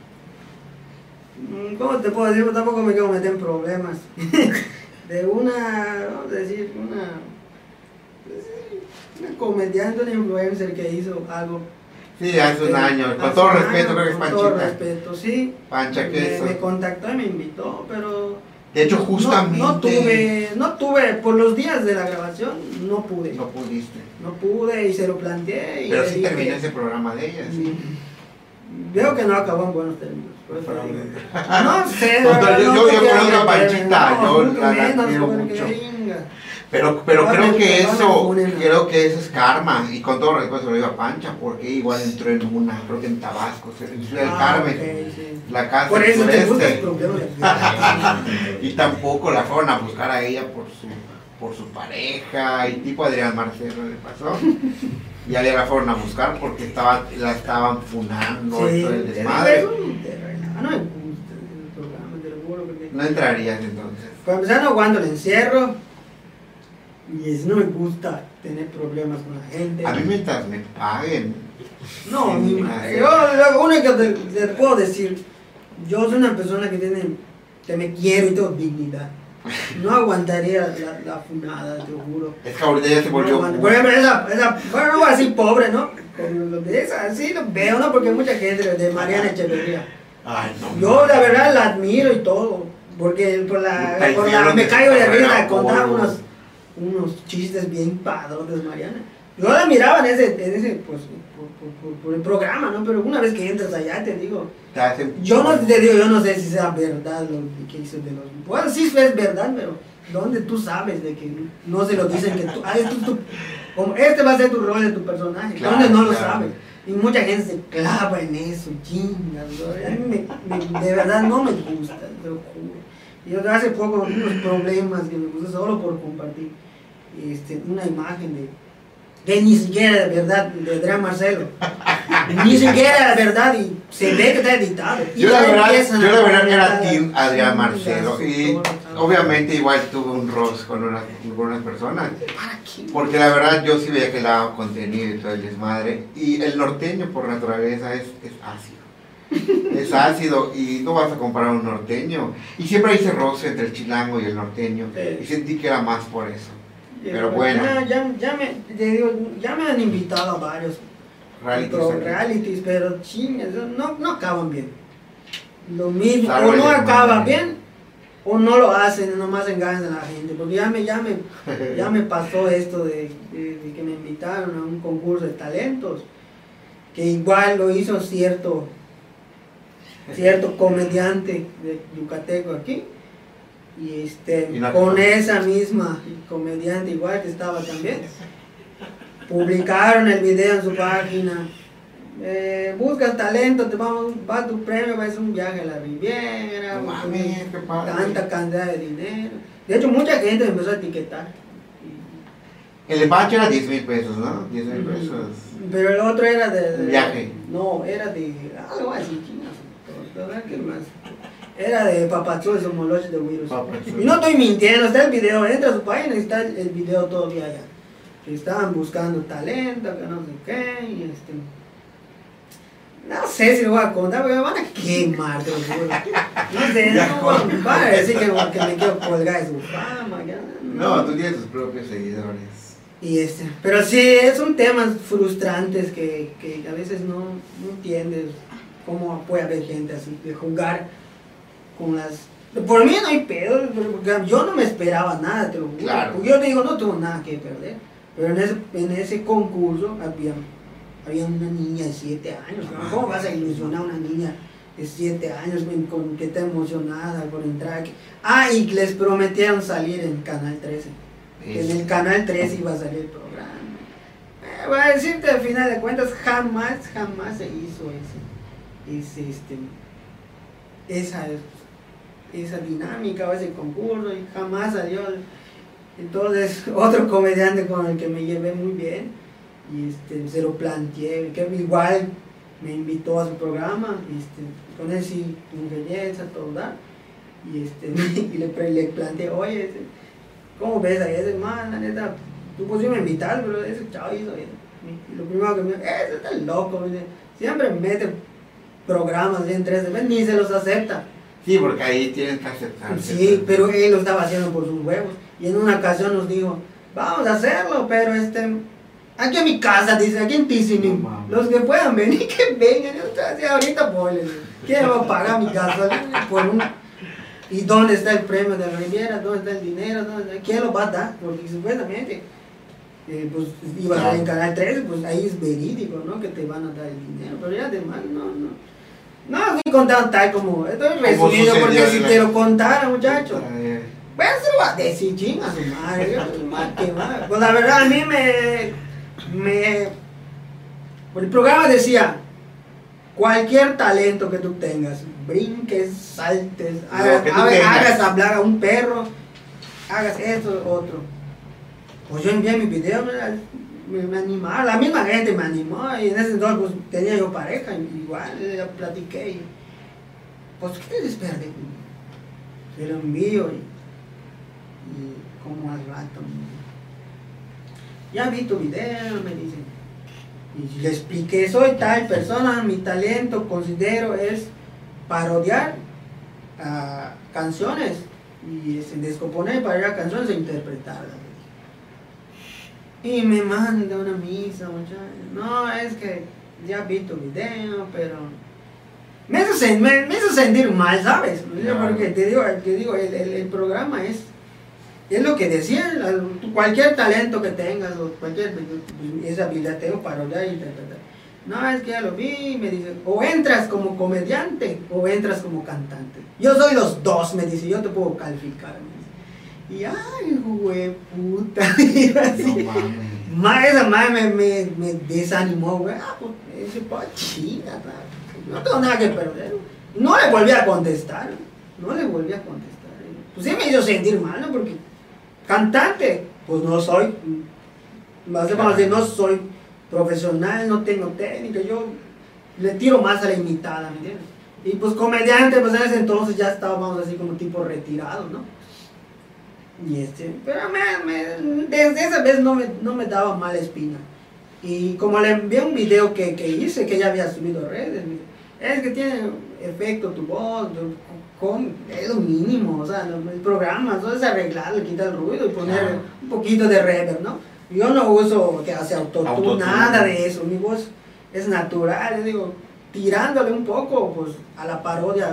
B: ¿Cómo te puedo decir? Tampoco me quiero meter en problemas. De una, vamos a decir, una comediante, una influencer que hizo algo.
A: Sí, hace un año. Con
B: Hace
A: todo
B: un
A: respeto,
B: año,
A: creo que es
B: con todo
A: Panchita.
B: respeto, sí.
A: Pancha, ¿qué es
B: Me
A: eso?
B: contactó y me invitó, pero...
A: De hecho, justamente.
B: No tuve, por los días de la grabación, no pude.
A: No pudiste.
B: No pude y se lo planteé. Y
A: Pero
B: le
A: sí
B: dije,
A: terminó ese programa de ella, sí.
B: Veo que no acabó en buenos términos. por eso digo. No sé,
A: No,
B: la verdad,
A: yo
B: no te quiero
A: conozco a
B: meter,
A: Panchita, yo
B: mucho
A: la
B: menos,
A: admiro
B: porque
A: mucho.
B: venga.
A: Pero
B: Ahora
A: creo
B: me
A: que
B: ponen, ¿no?
A: creo que eso es karma. Y con todo respeto se lo digo a Pancha, porque igual entró en una, creo que en Tabasco, en Ciudad del Carmen.
B: Ok, sí.
A: La casa
B: Por
A: del
B: eso te gusta el
A: sureste.
B: problema.
A: Y tampoco la fueron a buscar a ella por su pareja, y tipo Adrián Marcelo le pasó. Y a ella la fueron a buscar porque la estaban funando y todo el desmadre.
B: No me gusta el programa, te lo juro. Porque...
A: No entrarías entonces.
B: Para empezar, no aguanto el encierro. No me gusta tener problemas con la gente.
A: A mí mientras me paguen.
B: No,
A: Sí,
B: mi madre. Yo lo único que te puedo decir, yo soy una persona que me quiero y tengo dignidad. No aguantaría la funada, te lo juro.
A: Es que ahorita ya se volvió.
B: Por ejemplo, bueno, no voy a decir pobre, ¿no? Sí lo veo, ¿no? Porque hay mucha gente de Mariana Echeverría.
A: Ay, no.
B: Yo la verdad la admiro y todo, porque me caigo de risa de contar unos chistes bien padrones, Mariana. Yo la miraba en ese pues, por el programa, ¿no? Pero una vez que entras allá, te digo,
A: Te hacen-
B: yo no sé si sea verdad lo que hizo de los... Bueno, sí es verdad, pero ¿dónde tú sabes de que no se lo dicen que tú... como este va a ser tu rol de tu personaje,
A: Claro,
B: ¿dónde no lo
A: claro.
B: sabes? Y mucha gente se clava en eso, chingas, ¿no? A mí de verdad no me gusta, te lo juro. Y yo hace poco unos problemas que me puse solo por compartir una imagen de ni siquiera de verdad de Adrián Marcelo. Ni siquiera de verdad y se ve que está editado. Y
A: Yo la
B: ya
A: verdad
B: empiezan a
A: era
B: comentar,
A: team Adrián
B: chingas,
A: Marcelo y
B: su cosa.
A: obviamente igual tuve un roast con unas personas.
B: ¿Para qué?
A: Porque la verdad yo sí veía que daba contenido y todo el desmadre. Y el norteño por naturaleza es ácido. Es ácido y no vas a comparar un norteño. Y siempre hay ese roce entre el chilango y el norteño.
B: Sí.
A: Y sentí que era más por eso. Pero bueno.
B: Ya me han invitado a varios
A: Realities
B: pero
A: aquí.
B: realities, pero chingas, no acaban bien. lo mismo,
A: Salva
B: o no
A: el
B: acaba
A: hermano.
B: bien, o no lo hacen, nomás engañan a la gente, porque ya me pasó esto de que me invitaron a un concurso de talentos, que igual lo hizo cierto comediante de yucateco aquí, y
A: Y no
B: con
A: acabó.
B: esa misma comediante igual que estaba también, publicaron el video en su página. Buscas talento, va tu premio, va a ser un viaje a la Riviera,
A: No mames, qué padre.
B: tanta cantidad de dinero. De hecho, mucha gente me empezó a etiquetar.
A: El de Pancho era 10,000 pesos, ¿no? 10,000 pesos.
B: Pero el otro era
A: Un viaje.
B: No, era de algo así, chinas. ¿Verdad? ¿Qué más? Era de Papazú, esos moloches de virus.
A: Papazú.
B: Y no estoy mintiendo, está el video, entra a su página y está el video todavía allá. Que estaban buscando talento, que no sé qué, y no sé si lo voy a contar, porque me van a quemar, te lo juro. No sé,
A: Ya
B: no
A: con-
B: van a decir que me quiero colgar de su fama, ya.
A: No, tú tienes tus propios seguidores.
B: Y pero sí, son temas frustrantes que a veces no entiendes cómo puede haber gente así, de jugar con las... Por mí no hay pedo, porque yo no me esperaba nada, te lo juro.
A: Claro.
B: Porque yo te digo, no tengo nada que perder. Pero en ese concurso había una niña de 7 años. ¿Cómo vas a ilusionar a una niña de 7 años que está emocionada por entrar aquí? Ah, y les prometieron salir en Canal 13. Que en el Canal 13 iba a salir el programa. Voy a decirte, al final de cuentas, jamás se hizo esa dinámica o ese concurso, y jamás salió. Entonces, otro comediante con el que me llevé muy bien, y se lo planteé, que igual me invitó a su programa, con él sí, con belleza, todo, ¿verdad? Y, y le planteé, oye, ¿cómo ves a ese man? La neta, tú pues me invitar, pero ese chavo hizo eso. Y lo primero que me dijo, ese está loco, me dice, siempre mete programas en 3D, ni se los acepta.
A: Sí, porque ahí tienes que aceptar.
B: Sí, pero él lo estaba haciendo por sus huevos. Y en una ocasión nos dijo, vamos a hacerlo, pero aquí en mi casa, dice, aquí en Tizini,
A: No mames.
B: los que puedan venir, que vengan. Yo te decía, ahorita pues, ¿quién va a pagar mi gasolina por un... ¿Y dónde está el premio de la Riviera? ¿Dónde está el dinero? ¿Quién lo va a dar? Porque supuestamente, pues iba a salir en Canal 13, pues ahí es verídico, ¿no? Que te van a dar el dinero. Pero ya además, no estoy contando tal como, estoy resumido porque si te lo contara, muchacho. Bueno, se lo va a decir, chinga su madre, yo, mal que mal. Pues la verdad, a mí el programa decía, cualquier talento que tú tengas, brinques, saltes,
A: Lo que tú tengas.
B: hagas hablar a un perro, hagas esto, otro. Pues yo envié mi video, me animaba, la misma gente me animó, y en ese entonces pues, tenía yo pareja, igual, ya platiqué, y pues ¿qué te esperas? Se lo envío, y como al rato, ya vi tu video, me dicen, y le expliqué, soy tal persona, mi talento considero es parodiar canciones, y descomponer para ir a canciones e interpretarlas. Y me manda una misa, muchacho. No, es que ya vi tu video, pero me hizo sentir mal, ¿sabes?
A: Claro.
B: Porque te digo, el programa es lo que decía, cualquier talento que tengas o cualquier esa habilidad tengo para parodiar e interpretar. No, es que ya lo vi, me dice, o entras como comediante o entras como cantante. Yo soy los dos, me dice, yo te puedo calificar. Me dice. Y ay, güey, puta, iba así.
A: No mames.
B: Esa madre me desanimó, güey. Pues ese pa' chinga, no tengo nada que perder. No le volví a contestar. Pues sí me hizo sentir mal, ¿no? Porque cantante, pues no soy. Vamos a decir, no soy profesional, no tengo técnica. Yo le tiro más a la imitada, ¿me entiendes? Y pues comediante, pues en ese entonces ya estábamos así como tipo retirado, ¿no? Y pero desde esa vez no me daba mala espina. Y como le envié un video que hice, que ya había subido a redes, me dice, es que tiene efecto tu voz, es lo mínimo, o sea, el programa, todo es arreglarlo, quitar el ruido y poner
A: Claro.
B: un poquito de reverb, ¿no? Yo no uso que hace autotune, nada de eso, mi voz es natural, yo digo, tirándole un poco pues a la parodia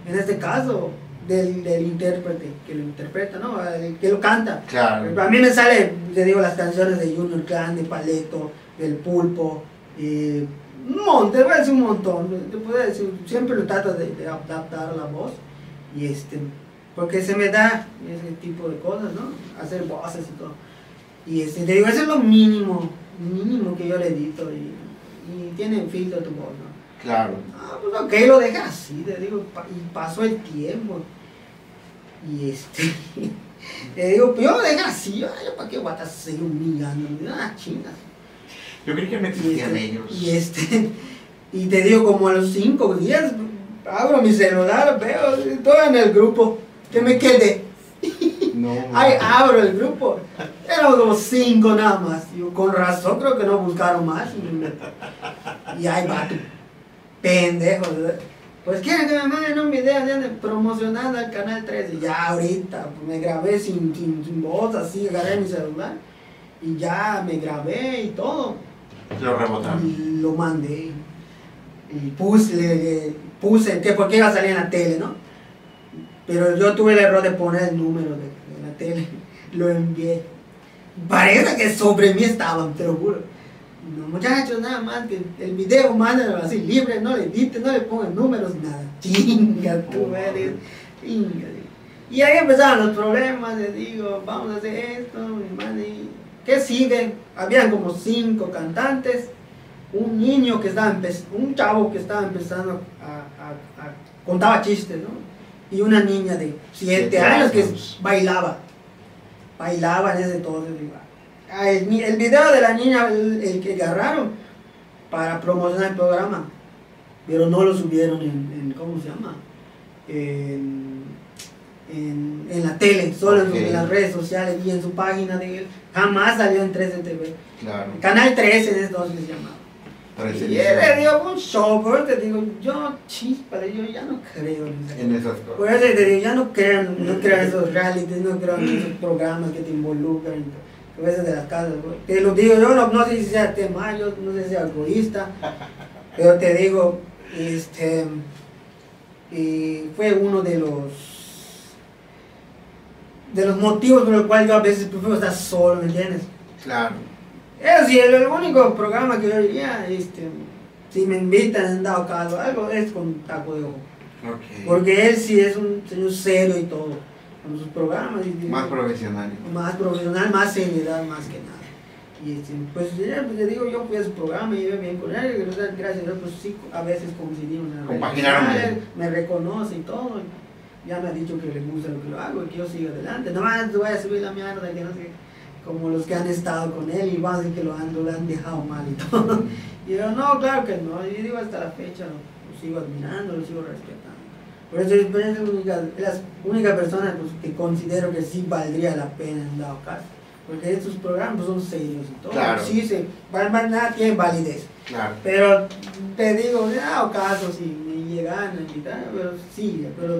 B: en este caso, del intérprete, que lo interpreta, ¿no? El que lo canta.
A: Claro.
B: A mí me sale, te digo, las canciones de Junior Clan, de Paleto, del Pulpo, un montón, te voy a decir un montón, te puedo decir, siempre lo trato de adaptar a la voz, y porque se me da ese tipo de cosas, ¿no? Hacer voces y todo. Y te digo, eso es lo mínimo que yo le edito, y tiene filtro tu voz, ¿no?
A: Claro.
B: Ah, pues ok, lo deja así, te digo, y pasó el tiempo. Y te digo, pues yo lo dejo así, yo para qué voy a seguir humillando, chingas.
A: Yo creí que no existían ellos.
B: Y te digo, como a los 5 días, abro mi celular, veo todo en el grupo, que me quedé.
A: No.
B: Ay, abro el grupo, eran como 5 nada más. Yo, con razón creo que no buscaron más. Y ahí va tu pendejo. Pues quieren que me manden un video promocionando al canal 13. Ya ahorita, pues me grabé sin voz, así, agarré mi celular. Y ya me grabé y todo.
A: Lo rebotaron.
B: Y lo mandé. Y puse que porque iba a salir en la tele, ¿no? Pero yo tuve el error de poner el número de la tele. Lo envié. Parece que sobre mí estaban, te lo juro. No, muchachos, nada más que el video, mándenlo así libre, no le editen, no le pongan números, nada. Chinga, tú eres. Chinga. Y ahí empezaron los problemas, les digo, vamos a hacer esto, mi madre. ¿Qué sigue? Habían como 5 cantantes, un niño que estaba un chavo que estaba empezando a contaba chistes, ¿no? Y una niña de 7 años que bailaba en ese entonces. El video de la niña, el que agarraron para promocionar el programa, pero no lo subieron en ¿cómo se llama? En la tele, solo en las redes sociales y en su página de él. Jamás salió en 13 TV.
A: Claro.
B: Canal 13 en ese entonces se llamaba. Y él le dio un show, pero te digo, yo ya no creo
A: en esas cosas.
B: Por eso te digo, ya no crean esos realities, no crean esos programas que te involucran. A veces de las casas, te lo digo, yo no sé si sea tema, yo no sé si sea egoísta, pero te digo, fue uno de los motivos por el cual yo a veces prefiero estar solo, ¿me entiendes?
A: Claro.
B: Eso sí, el único programa que yo diría, si me invitan en dado caso algo, es con Taco de Ojo.
A: Okay.
B: Porque él sí es un señor serio y todo, con sus programas.
A: Más profesional.
B: Más profesional, más seriedad, más que nada. Y pues te digo, yo fui a su programa y iba bien con él, gracias a Dios, pues sí, a veces coincidimos en las redes sociales, me reconoce y todo. Ya me ha dicho que le gusta lo que lo hago y que yo siga adelante. Nomás voy a subir la mierda, que no sé, como los que han estado con él y van a decir que lo han dejado mal y todo. Y yo, no, claro que no. Y digo, hasta la fecha lo sigo admirando, lo sigo respetando. Por eso es la única persona pues, que considero que sí valdría la pena en dado caso. Porque estos programas son serios y todo.
A: Claro.
B: Sí, nada tiene validez.
A: Claro.
B: Pero te digo, en dado caso, si me llegan a invitar, pero sí, pero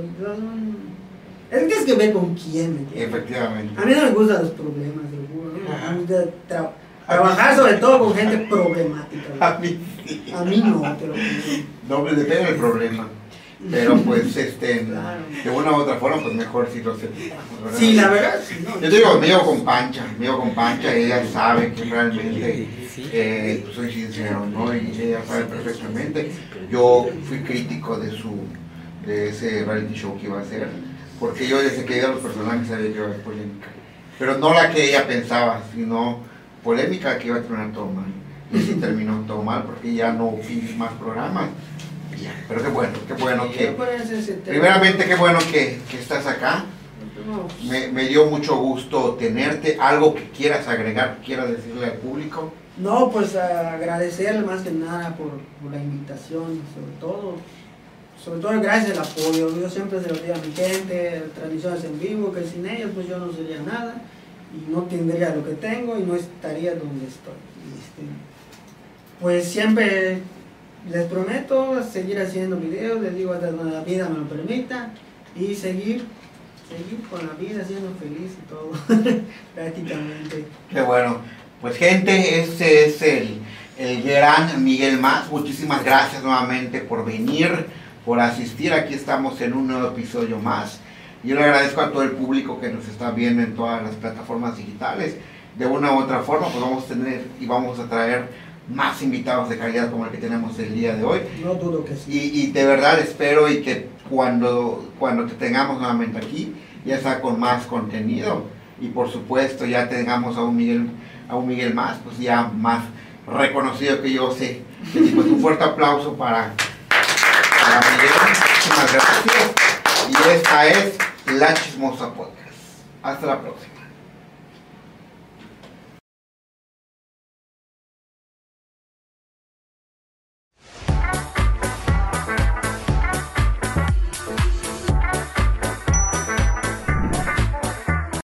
B: es que es que ver con quién, ¿me entiendes?
A: Efectivamente.
B: A mí no me gustan los problemas, te lo juro, ¿no? Me gusta trabajar sobre todo con gente problemática.
A: A mí sí.
B: A mí no, te lo juro.
A: No, pues depende del problema. Pero pues,
B: Claro.
A: de una u otra forma, pues mejor si lo sepamos, ¿verdad?
B: Sí, la verdad, sí, no.
A: Yo te digo, me llevo con Pancha, ella sabe que realmente pues soy sincero, ¿no? Y ella sabe perfectamente. Yo fui crítico de ese reality show que iba a hacer, porque yo desde que vi a los personajes sabía que iba a haber polémica. Pero no la que ella pensaba, sino polémica que iba a terminar todo mal. Y sí terminó todo mal, porque ya no vi más programas. Pero qué bueno que, primeramente qué bueno que estás acá. Me dio mucho gusto tenerte. ¿Algo que quieras agregar, que quieras decirle al público?
B: No, pues agradecerle más que nada por la invitación, sobre todo gracias al apoyo. Yo siempre se lo digo a mi gente, transmisiones en vivo, que sin ellos pues yo no sería nada y no tendría lo que tengo y no estaría donde estoy. Pues siempre les prometo seguir haciendo videos, les digo hasta donde la vida me lo permita y seguir con la vida siendo feliz y todo, prácticamente.
A: Qué bueno. Pues gente, este es el gran Miguel Mas. Muchísimas gracias nuevamente por venir, por asistir. Aquí estamos en un nuevo episodio más. Yo le agradezco a todo el público que nos está viendo en todas las plataformas digitales. De una u otra forma, pues vamos a tener y vamos a traer más invitados de calidad como el que tenemos el día de hoy.
B: No dudo que sí.
A: Y de verdad espero y que cuando te tengamos nuevamente aquí, ya sea con más contenido y por supuesto ya tengamos a un Miguel más, pues ya más reconocido que yo sé. Y pues un fuerte aplauso para Miguel. Muchísimas gracias. Y esta es La Chismosa Podcast. Hasta la próxima.